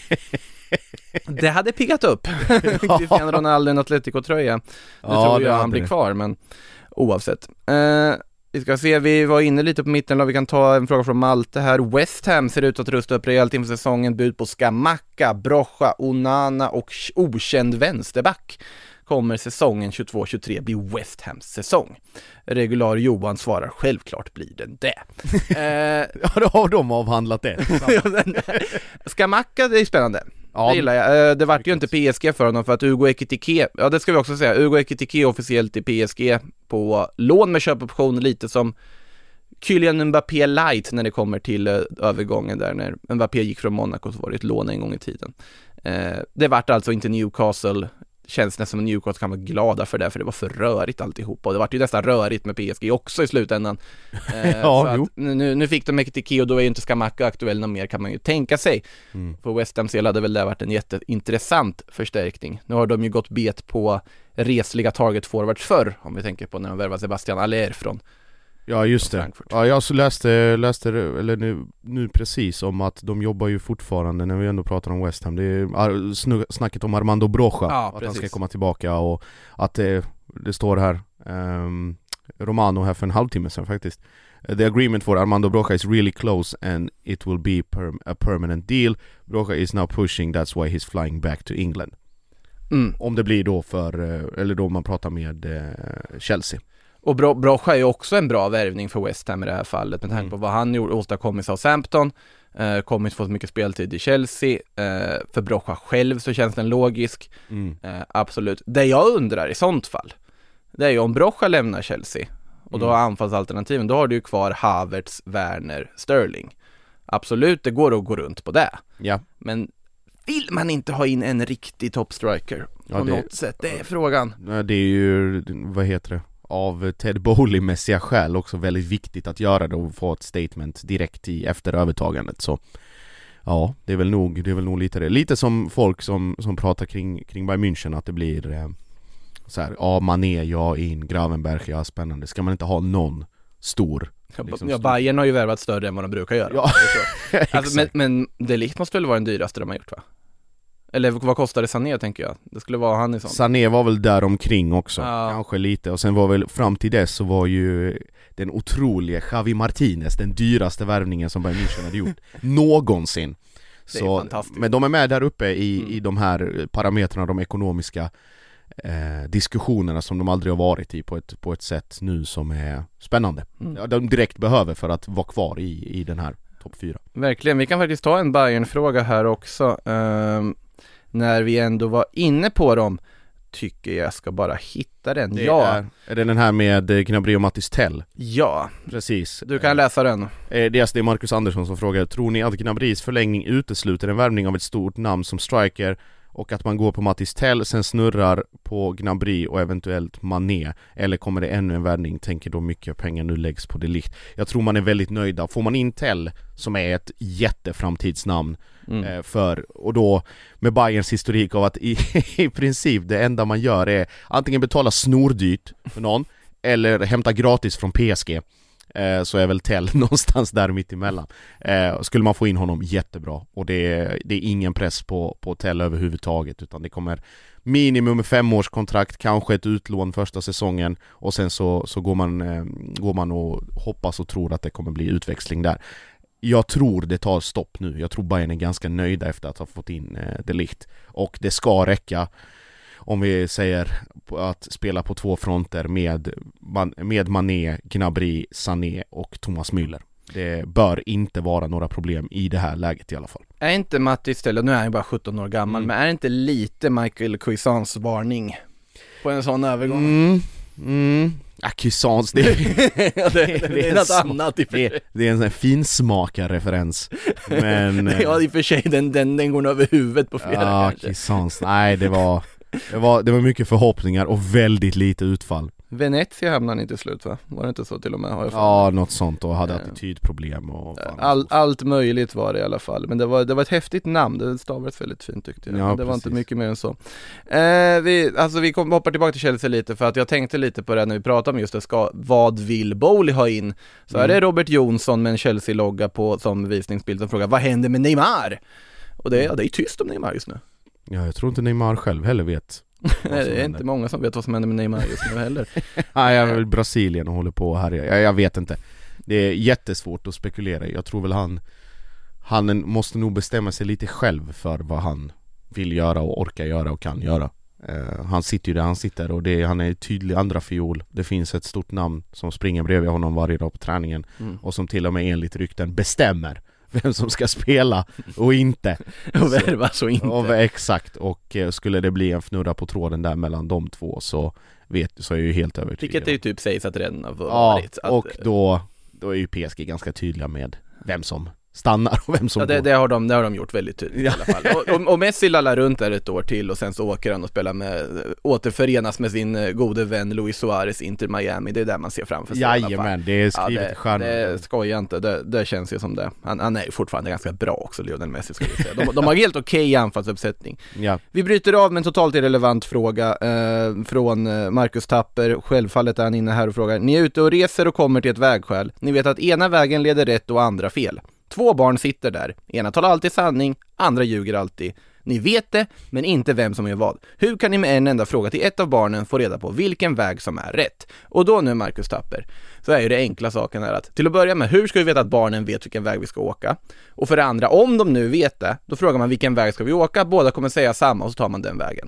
det. Det hade piggat upp. Cristiano Ronaldo i en Atletico-tröja. Nu tror jag han blir kvar, men oavsett. Vi ska se, vi var inne lite på mitten och vi kan ta en fråga från Malte här. West Ham ser ut att rusta upp rejält inför säsongen. Bud på Scamacca, Brocha, Onana och okänd vänsterback. Kommer säsongen 22-23 bli West Hams säsong? Regular Johan svarar, självklart blir den det. Ja, då har de avhandlat det. Scamacca, det är spännande. Ja, det gillar jag. Det vart ju inte PSG för honom för att Hugo Ekitike, ja det ska vi också säga, Hugo Ekitike är officiellt i PSG på lån med köpoption, lite som Kylian Mbappé light när det kommer till övergången där när Mbappé gick från Monaco, så var det ett lån en gång i tiden. Det vart alltså inte Newcastle. Känns nästan som Newcastle kan vara glada för det, för det var för rörigt alltihopa och det var ju nästan rörigt med PSG också i slutändan. Ja, så nu fick de Ekitike och då är ju inte Scamacca aktuell någon mer, kan man ju tänka sig. För West Ham hade väl det varit en jätteintressant förstärkning. Nu har de ju gått bet på resliga target forwards förr, om vi tänker på när de värvade Sebastian Aller från just det. Frankfurt. Ja, jag så läste eller nu precis om att de jobbar ju fortfarande, när vi ändå pratar om West Ham, det är snacket om Armando Brocha, att han ska komma tillbaka och att det står här Romano här för en halvtimme sedan faktiskt. The agreement for Armando Brocha is really close and it will be a permanent deal. Brocha is now pushing, that's why he's flying back to England. Om det blir då eller då man pratar med Chelsea. Och Brocha är ju också en bra värvning för West Ham i det här fallet med tanke på vad han åstadkom i Southampton. Kommer inte få så mycket speltid i Chelsea. För Brocha själv så känns den logisk. Absolut. Det jag undrar i sånt fall, det är ju om Brocha lämnar Chelsea och då har anfallsalternativen, då har du ju kvar Havertz, Werner, Sterling. Absolut, det går att gå runt på det. Ja. Men vill man inte ha in en riktig toppstriker på något sätt? Det är frågan. Det är ju, vad heter det? Av Ted Bowley-mässiga skäl också väldigt viktigt att göra det och få ett statement direkt efter övertagandet. Så ja, det är väl nog lite det. Lite som folk som pratar kring Bayern München, att det blir så här, Mané, Gravenberch, spännande. Ska man inte ha någon stor? Liksom Bayern har ju värvat större än vad de brukar göra. Ja. Alltså, men De Ligt måste väl vara den dyraste de har gjort, va? Eller vad kostade Sané, tänker jag? Det skulle vara han i sånt. Sané var väl där omkring också, kanske lite. Och sen var väl, fram till dess så var ju den otroliga Javi Martinez den dyraste värvningen som Bayern München hade gjort någonsin. Det är fantastiskt. Men de är med där uppe i de här parametrarna, de ekonomiska diskussionerna som de aldrig har varit i på ett sätt nu som är spännande. De direkt behöver för att vara kvar i den här topp 4. Verkligen, vi kan faktiskt ta en Bayern-fråga här också. När vi ändå var inne på dem, tycker jag ska bara hitta den. Är det den här med Gnabry och Mattis Tell? Ja, precis. Du kan läsa den. Det är Marcus Andersson som frågar: tror ni att Gnabrys förlängning utesluter en värvning av ett stort namn som striker och att man går på Mattis Tell, sen snurrar på Gnabry och eventuellt Mané, eller kommer det ännu en värvning? Tänker då mycket pengar nu läggs på det Ligt. Jag tror man är väldigt nöjda. Får man in Tell, som är ett jätteframtidsnamn och då med Bayerns historik av att i princip det enda man gör är antingen betala snordyrt för någon eller hämta gratis från PSG. så är väl Tell någonstans där mitt emellan. Skulle man få in honom jättebra, och det är ingen press på Tell överhuvudtaget, utan det kommer minimum 5-årskontrakt, kanske ett utlån första säsongen, och sen så går man och hoppas och tror att det kommer bli utväxling där. Jag tror det tar stopp nu. Jag tror Bayern är ganska nöjda efter att ha fått in De Ligt, och det ska räcka om vi säger att spela på 2 fronter med Mané, Gnabry, Sané och Thomas Müller. Det bör inte vara några problem i det här läget i alla fall. Är inte Matti istället, nu är han bara 17 år gammal, men är det inte lite Michael Cuisance varning på en sån övergång? Cuisance, det är något annat. Det är en sån här finsmakarreferens. Men ja, i och för sig den går över huvudet på flera. Ja, Cuisance. Nej, det var mycket förhoppningar och väldigt lite utfall. Venezia hamnade inte i slut, va? Var det inte så till och med? Ja, något sånt, och hade attitydproblem och allt möjligt var det i alla fall. Men det var ett häftigt namn, det stavades väldigt fint tyckte jag. Ja, det var inte mycket mer än så. Vi hoppar tillbaka till Chelsea lite, för att jag tänkte lite på det när vi pratade om just det, vad vill Bowley ha in? Så är det Robert Jonsson med en Chelsea-logga på som visningsbild som frågar, vad händer med Neymar? Och det är tyst om Neymar just nu. Ja, jag tror inte Neymar själv heller vet. Nej, det är inte många som vet vad som händer med Neymar just nu heller. Nej, jag är väl Brasilien och håller på här. Jag vet inte. Det är jättesvårt att spekulera. Jag tror väl han måste nog bestämma sig lite själv för vad han vill göra och orkar göra och kan göra. Han sitter ju där han sitter, och han är tydlig andra fiol. Det finns ett stort namn som springer bredvid honom varje dag på träningen och som till och med enligt rykten bestämmer vem som ska spela och inte. Och värvas och inte. Exakt, och skulle det bli en fnurra på tråden där mellan de två så är jag ju helt övertygad. Vilket det ju typ sägs att redan har varit. Ja, och då är ju PSG ganska tydliga med vem som stannar och vem som går. Det har de gjort väldigt tydligt i alla fall. Och Messi lallar runt där ett år till, och sen så åker han och återförenas med sin gode vän Luis Suarez Inter Miami. Det är där man ser framför sig. Jajamän, det är skrivet i stjärnan. Det skojar inte, det känns ju som det. Han är ju fortfarande ganska bra också, Lionel Messi, ska vi säga. De har helt okej anfallsuppsättning. Ja. Vi bryter av med en totalt irrelevant fråga från Marcus Tapper. Självfallet är han inne här och frågar: ni är ute och reser och kommer till ett vägskäl. Ni vet att ena vägen leder rätt och andra fel. 2 barn sitter där. Ena talar alltid sanning, andra ljuger alltid. Ni vet det, men inte vem som gör vad. Hur kan ni med en enda fråga till ett av barnen få reda på vilken väg som är rätt? Och då nu, Marcus Tapper, så är ju det enkla saken här att till att börja med, hur ska vi veta att barnen vet vilken väg vi ska åka? Och för det andra, om de nu vet det, då frågar man vilken väg ska vi åka? Båda kommer säga samma och så tar man den vägen.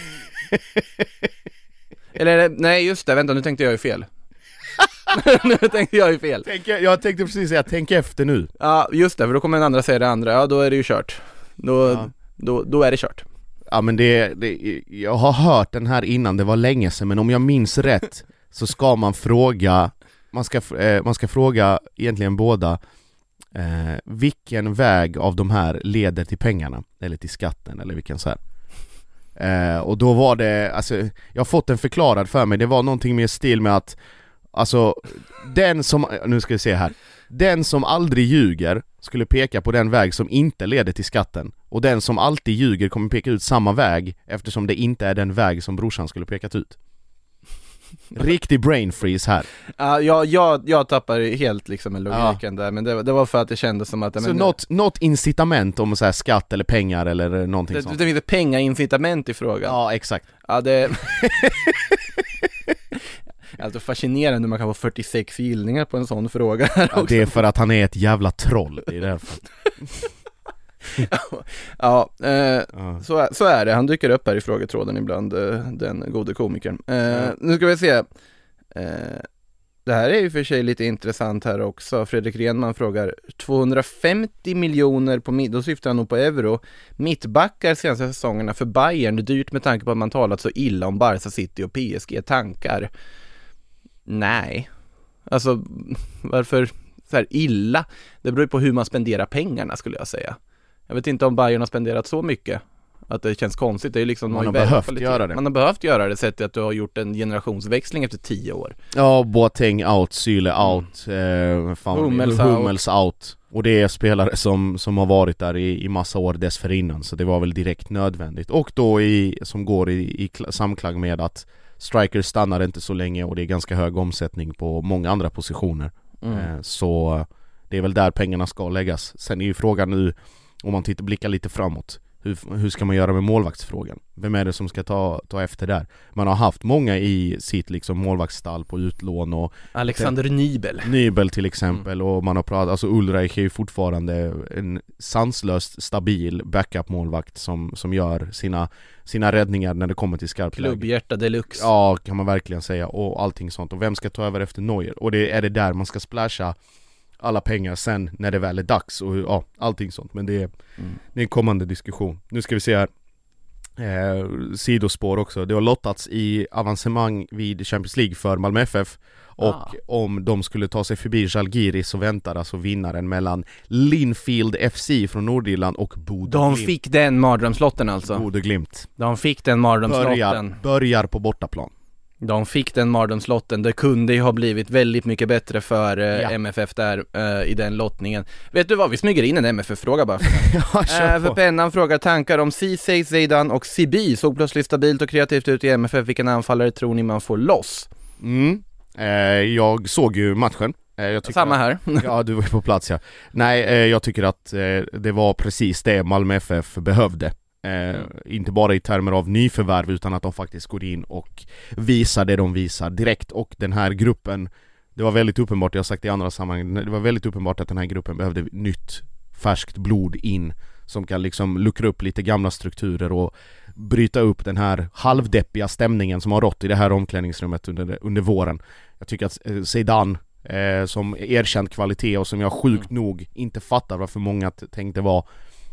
Eller, nej just det, vänta, nu tänkte jag ju fel. Nu tänkte jag ju fel. Jag tänkte precis säga, tänk efter nu. Ja, just det, för då kommer den andra säga det andra. Ja, då är det ju kört. Då är det kört. Ja, men jag har hört den här innan, det var länge sedan, men om jag minns rätt så ska man fråga, man ska fråga egentligen båda vilken väg av de här leder till pengarna eller till skatten, eller vilken så här. Och då var det, alltså, jag har fått en förklarad för mig, det var någonting med stil med att, alltså, den som aldrig ljuger skulle peka på den väg som inte leder till skatten, och den som alltid ljuger kommer peka ut samma väg eftersom det inte är den väg som brorsan skulle pekat ut. Riktig brain freeze här. Jag tappar helt liksom en logiken där, men det var för att det kändes som att... Så något incitament om så här skatt eller pengar eller någonting sånt. Det finns ett pengaincitament i frågan. Ja, exakt. Ja, det... Alltså fascinerande hur man kan få 46 gillningar på en sån fråga här också. Ja, det är för att han är ett jävla troll i det här fallet. Så är det. Han dyker upp här i frågetråden ibland, den gode komikern. Nu ska vi se. Det här är ju för sig lite intressant här också. Fredrik Renman frågar 250 miljoner på då syftar han nog på euro. Mittbackar senaste säsongerna för Bayern. Det är dyrt med tanke på att man talat så illa om Barca City och PSG. Tankar? Nej. Alltså, varför så här illa? Det beror på hur man spenderar pengarna, skulle jag säga. Jag vet inte om Bayern har spenderat så mycket att det känns konstigt. Det är liksom man har behövt göra det. Man har behövt göra det, sett att du har gjort en generationsväxling efter 10 år. Ja, Boateng out, Syle out, Hummels out. Och det är spelare som har varit där i massa år dessförinnan, så det var väl direkt nödvändigt. Och då som går i samklang med att strikers stannar inte så länge och det är ganska hög omsättning på många andra positioner. Så det är väl där pengarna ska läggas. Sen är ju frågan nu, om man blickar lite framåt, hur ska man göra med målvaktsfrågan? Vem är det som ska ta efter där? Man har haft många i sitt liksom målvaktsstall på utlån och Alexander Nybel till exempel, och man har pratat, alltså Ulreich är ju fortfarande en sanslöst stabil backup-målvakt som gör sina räddningar när det kommer till skarpt läge. Klubbhjärta deluxe. Ja, kan man verkligen säga, och allting sånt. Och vem ska ta över efter Neuer? Och det är det där man ska splasha alla pengar sen när det väl är dags, och ja, allting sånt. Men det är en kommande diskussion. Nu ska vi se här. Sidospår också. Det har lottats i avancemang vid Champions League för Malmö FF, och om de skulle ta sig förbi Žalgiris så väntar alltså vinnaren mellan Linfield FC från Nordirland och Bodø. De fick den mardrömslotten alltså. Bodø Glimt. De fick den mardrömslotten. Börjar på bortaplan. De fick den mardrömslotten. Det kunde ju ha blivit väldigt mycket bättre för MFF där i den lottningen. Vet du vad, vi smyger in en MFF-fråga bara för Pennan frågar tankar om Ceesay, Zeidan och Sibi. Såg plötsligt stabilt och kreativt ut i MFF. Vilken anfallare tror ni man får loss? Jag såg ju matchen. Samma här. Ja, du var på plats, ja. Nej, jag tycker att det var precis det Malmö FF behövde. Inte bara i termer av nyförvärv, utan att de faktiskt går in och visar det de visar direkt. Och den här gruppen, det var väldigt uppenbart, jag har sagt i andra sammanhang, det var väldigt uppenbart att den här gruppen behövde nytt färskt blod in, som kan liksom luckra upp lite gamla strukturer och bryta upp den här halvdeppiga stämningen som har rått i det här omklädningsrummet under våren. Jag tycker att Zeidan som erkänd kvalitet, och som jag sjukt nog inte fattar varför många tänkte var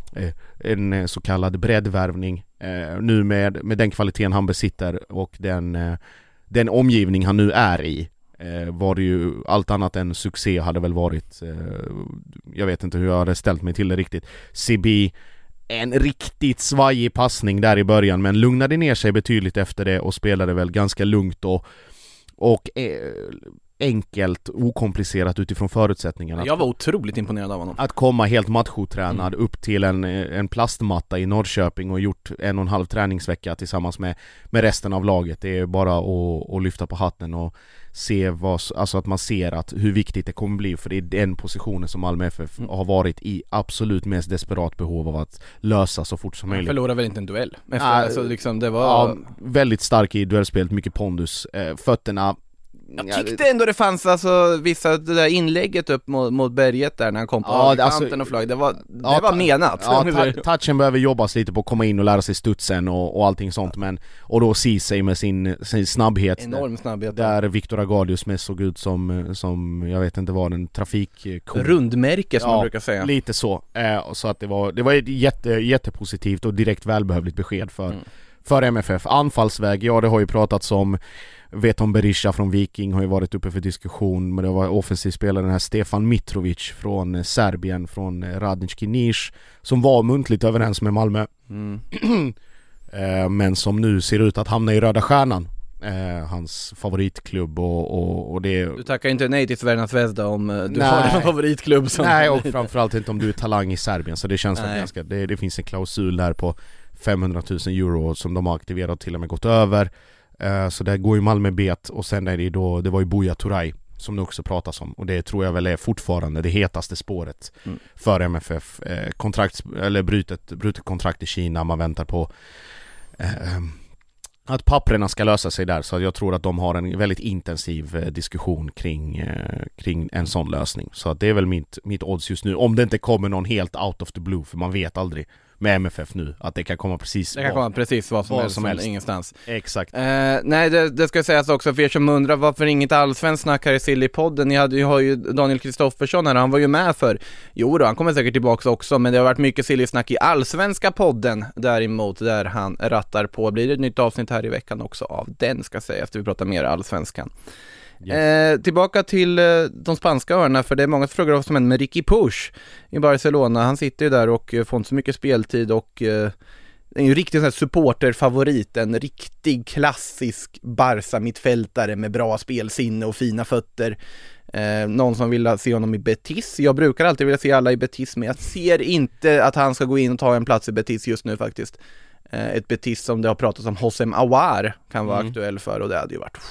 en så kallad breddvärvning, nu med den kvaliteten han besitter och den omgivning han nu är i, var det ju allt annat än succé hade väl varit. Jag vet inte hur jag hade ställt mig till det riktigt. CB, en riktigt svajig passning där i början, men lugnade ner sig betydligt efter det och spelade väl ganska lugnt och enkelt, okomplicerat utifrån förutsättningarna. Jag var otroligt imponerad av honom. Att komma helt matchotränad upp till en plastmatta i Norrköping och gjort 1,5 träningsvecka tillsammans med resten av laget. Det är bara att lyfta på hatten och se alltså att man ser att hur viktigt det kommer bli, för det är den positionen som Malmö FF har varit i absolut mest desperat behov av att lösa så fort som möjligt. Man förlorar väl inte en duell? Alltså, liksom, det var väldigt stark i duellspelet, mycket pondus, fötterna. Jag tyckte ändå det fanns alltså vissa, det där inlägget upp mot berget där när han kom på kanten och flög, det var menat. Ja, touchen behöver jobbas lite på att komma in och lära sig studsen och allting sånt, men och då Ceesay med sin snabbhet. Enorm snabbhet. Där Victor Agadius mest såg ut som jag vet inte vad, en trafikkon. Rundmärke som man brukar säga. Lite så. Så att det var ett jättepositivt och direkt välbehövligt besked för MFF. Anfallsväg, ja, det har ju pratats om. Veton Berisha från Viking har ju varit uppe för diskussion, men det var offensiv spelare, den här Stefan Mitrovic från Serbien, från Radnički Niš, som var muntligt överens med Malmö. Men som nu ser ut att hamna i Röda Stjärnan, hans favoritklubb, och det. Du tackar inte nej till Sverna Zvezda om du har en favoritklubb som. Nej, och framförallt inte om du är talang i Serbien, så det känns väl ganska, det finns en klausul där på 500 000 euro som de har aktiverat och till och med gått över. Så där går ju Malmö bet, och sen är det då, det var ju Buya Turay som det också pratas om, och det tror jag väl är fortfarande det hetaste spåret för MFF. Brutet kontrakt i Kina, man väntar på att papperna ska lösa sig där, så jag tror att de har en väldigt intensiv diskussion kring en sån lösning. Så att det är väl mitt odds just nu, om det inte kommer någon helt out of the blue, för man vet aldrig med MFF nu att det kan komma precis vad som helst ingenstans. Exakt. Nej, det ska sägas också för er som undrar varför inget allsvenskt snack här i Sillypodden. Ni har ju Daniel Kristoffersson här, han var ju med för. Jo då, han kommer säkert tillbaka också, men det har varit mycket Silly-snack i allsvenska podden däremot, där han rattar på. Blir det ett nytt avsnitt här i veckan också av den, ska säga, efter vi pratar mer allsvenskan. Yes. Tillbaka till de spanska örna, för det är många som frågar vad som händer med Riqui Puig i Barcelona. Han sitter ju där och får inte så mycket speltid, och är en riktig sån här supporterfavorit, en riktig klassisk Barca-mittfältare med bra spelsinne och fina fötter. Någon som vill se honom i Betis. Jag brukar alltid vilja se alla i Betis, men jag ser inte att han ska gå in och ta en plats i Betis just nu faktiskt. ett Betis som det har pratats om, Hossein Aouar kan vara aktuell för, och det hade ju varit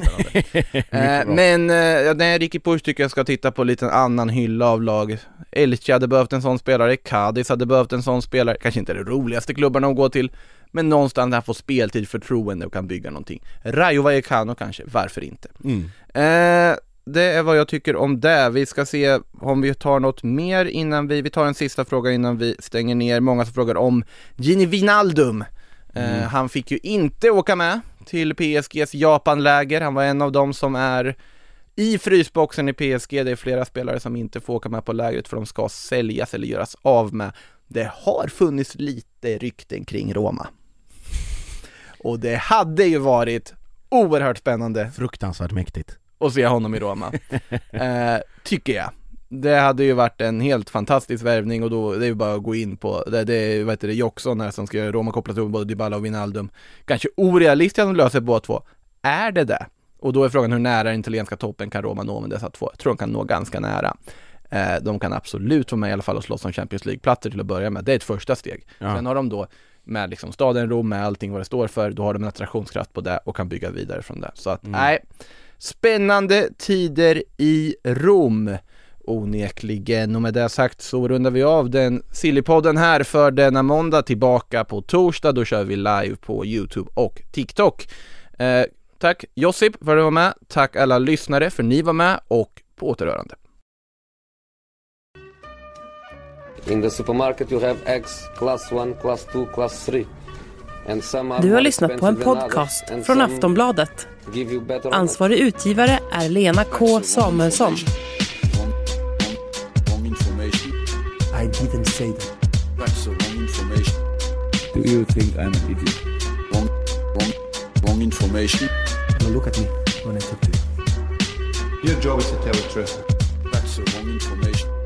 men Ricky Puig tycker jag ska titta på lite annan hylla av lag. Elche hade behövt en sån spelare, Cadiz hade behövt en sån spelare, kanske inte det roligaste klubbarna att gå till, men någonstans där får speltid, förtroende och kan bygga någonting. Rayo Vallecano kanske, varför inte? Det är vad jag tycker om det. Vi ska se om vi tar något mer innan vi tar en sista fråga innan vi stänger ner. Många som frågar om Gini Wijnaldum. Han fick ju inte åka med till PSGs Japanläger. Han var en av dem som är i frysboxen i PSG. Det är flera spelare som inte får åka med på lägret för de ska säljas eller göras av med. Det har funnits lite rykten kring Roma. Och det hade ju varit oerhört spännande. Fruktansvärt mäktigt. Och se honom i Roma. Tycker jag. Det hade ju varit en helt fantastisk värvning, och då det är ju bara att gå in på det är, vad heter det, Joksson här som ska göra Roma kopplat till både Dybala och Wijnaldum. Kanske orealistiskt att de löser båda två. Är det det? Och då är frågan hur nära den italienska toppen kan Roma nå med dessa två. Jag tror de kan nå ganska nära. De kan absolut vara med i alla fall och slåss om Champions League-platser till att börja med. Det är ett första steg. Ja. Sen har de då med liksom staden Rom, med allting vad det står för, då har de en attraktionskraft på det och kan bygga vidare från det. Så att spännande tider i Rom onekligen, och med det sagt så rundar vi av den Sillypodden här för denna måndag. Tillbaka på torsdag, då kör vi live på YouTube och TikTok. Tack Josip för att du var med, tack alla lyssnare för ni var med, och på återhörande. In the supermarket you have eggs class 1, class 2, class 3. Du har lyssnat på en podcast från Aftonbladet. Ansvarig utgivare är Lena K. Samuelsson. I didn't say that. That's the wrong information. Do you think I'm an idiot? Wrong information. Now look at me when I talk to you. Your job is to tell the truth. That's the wrong information.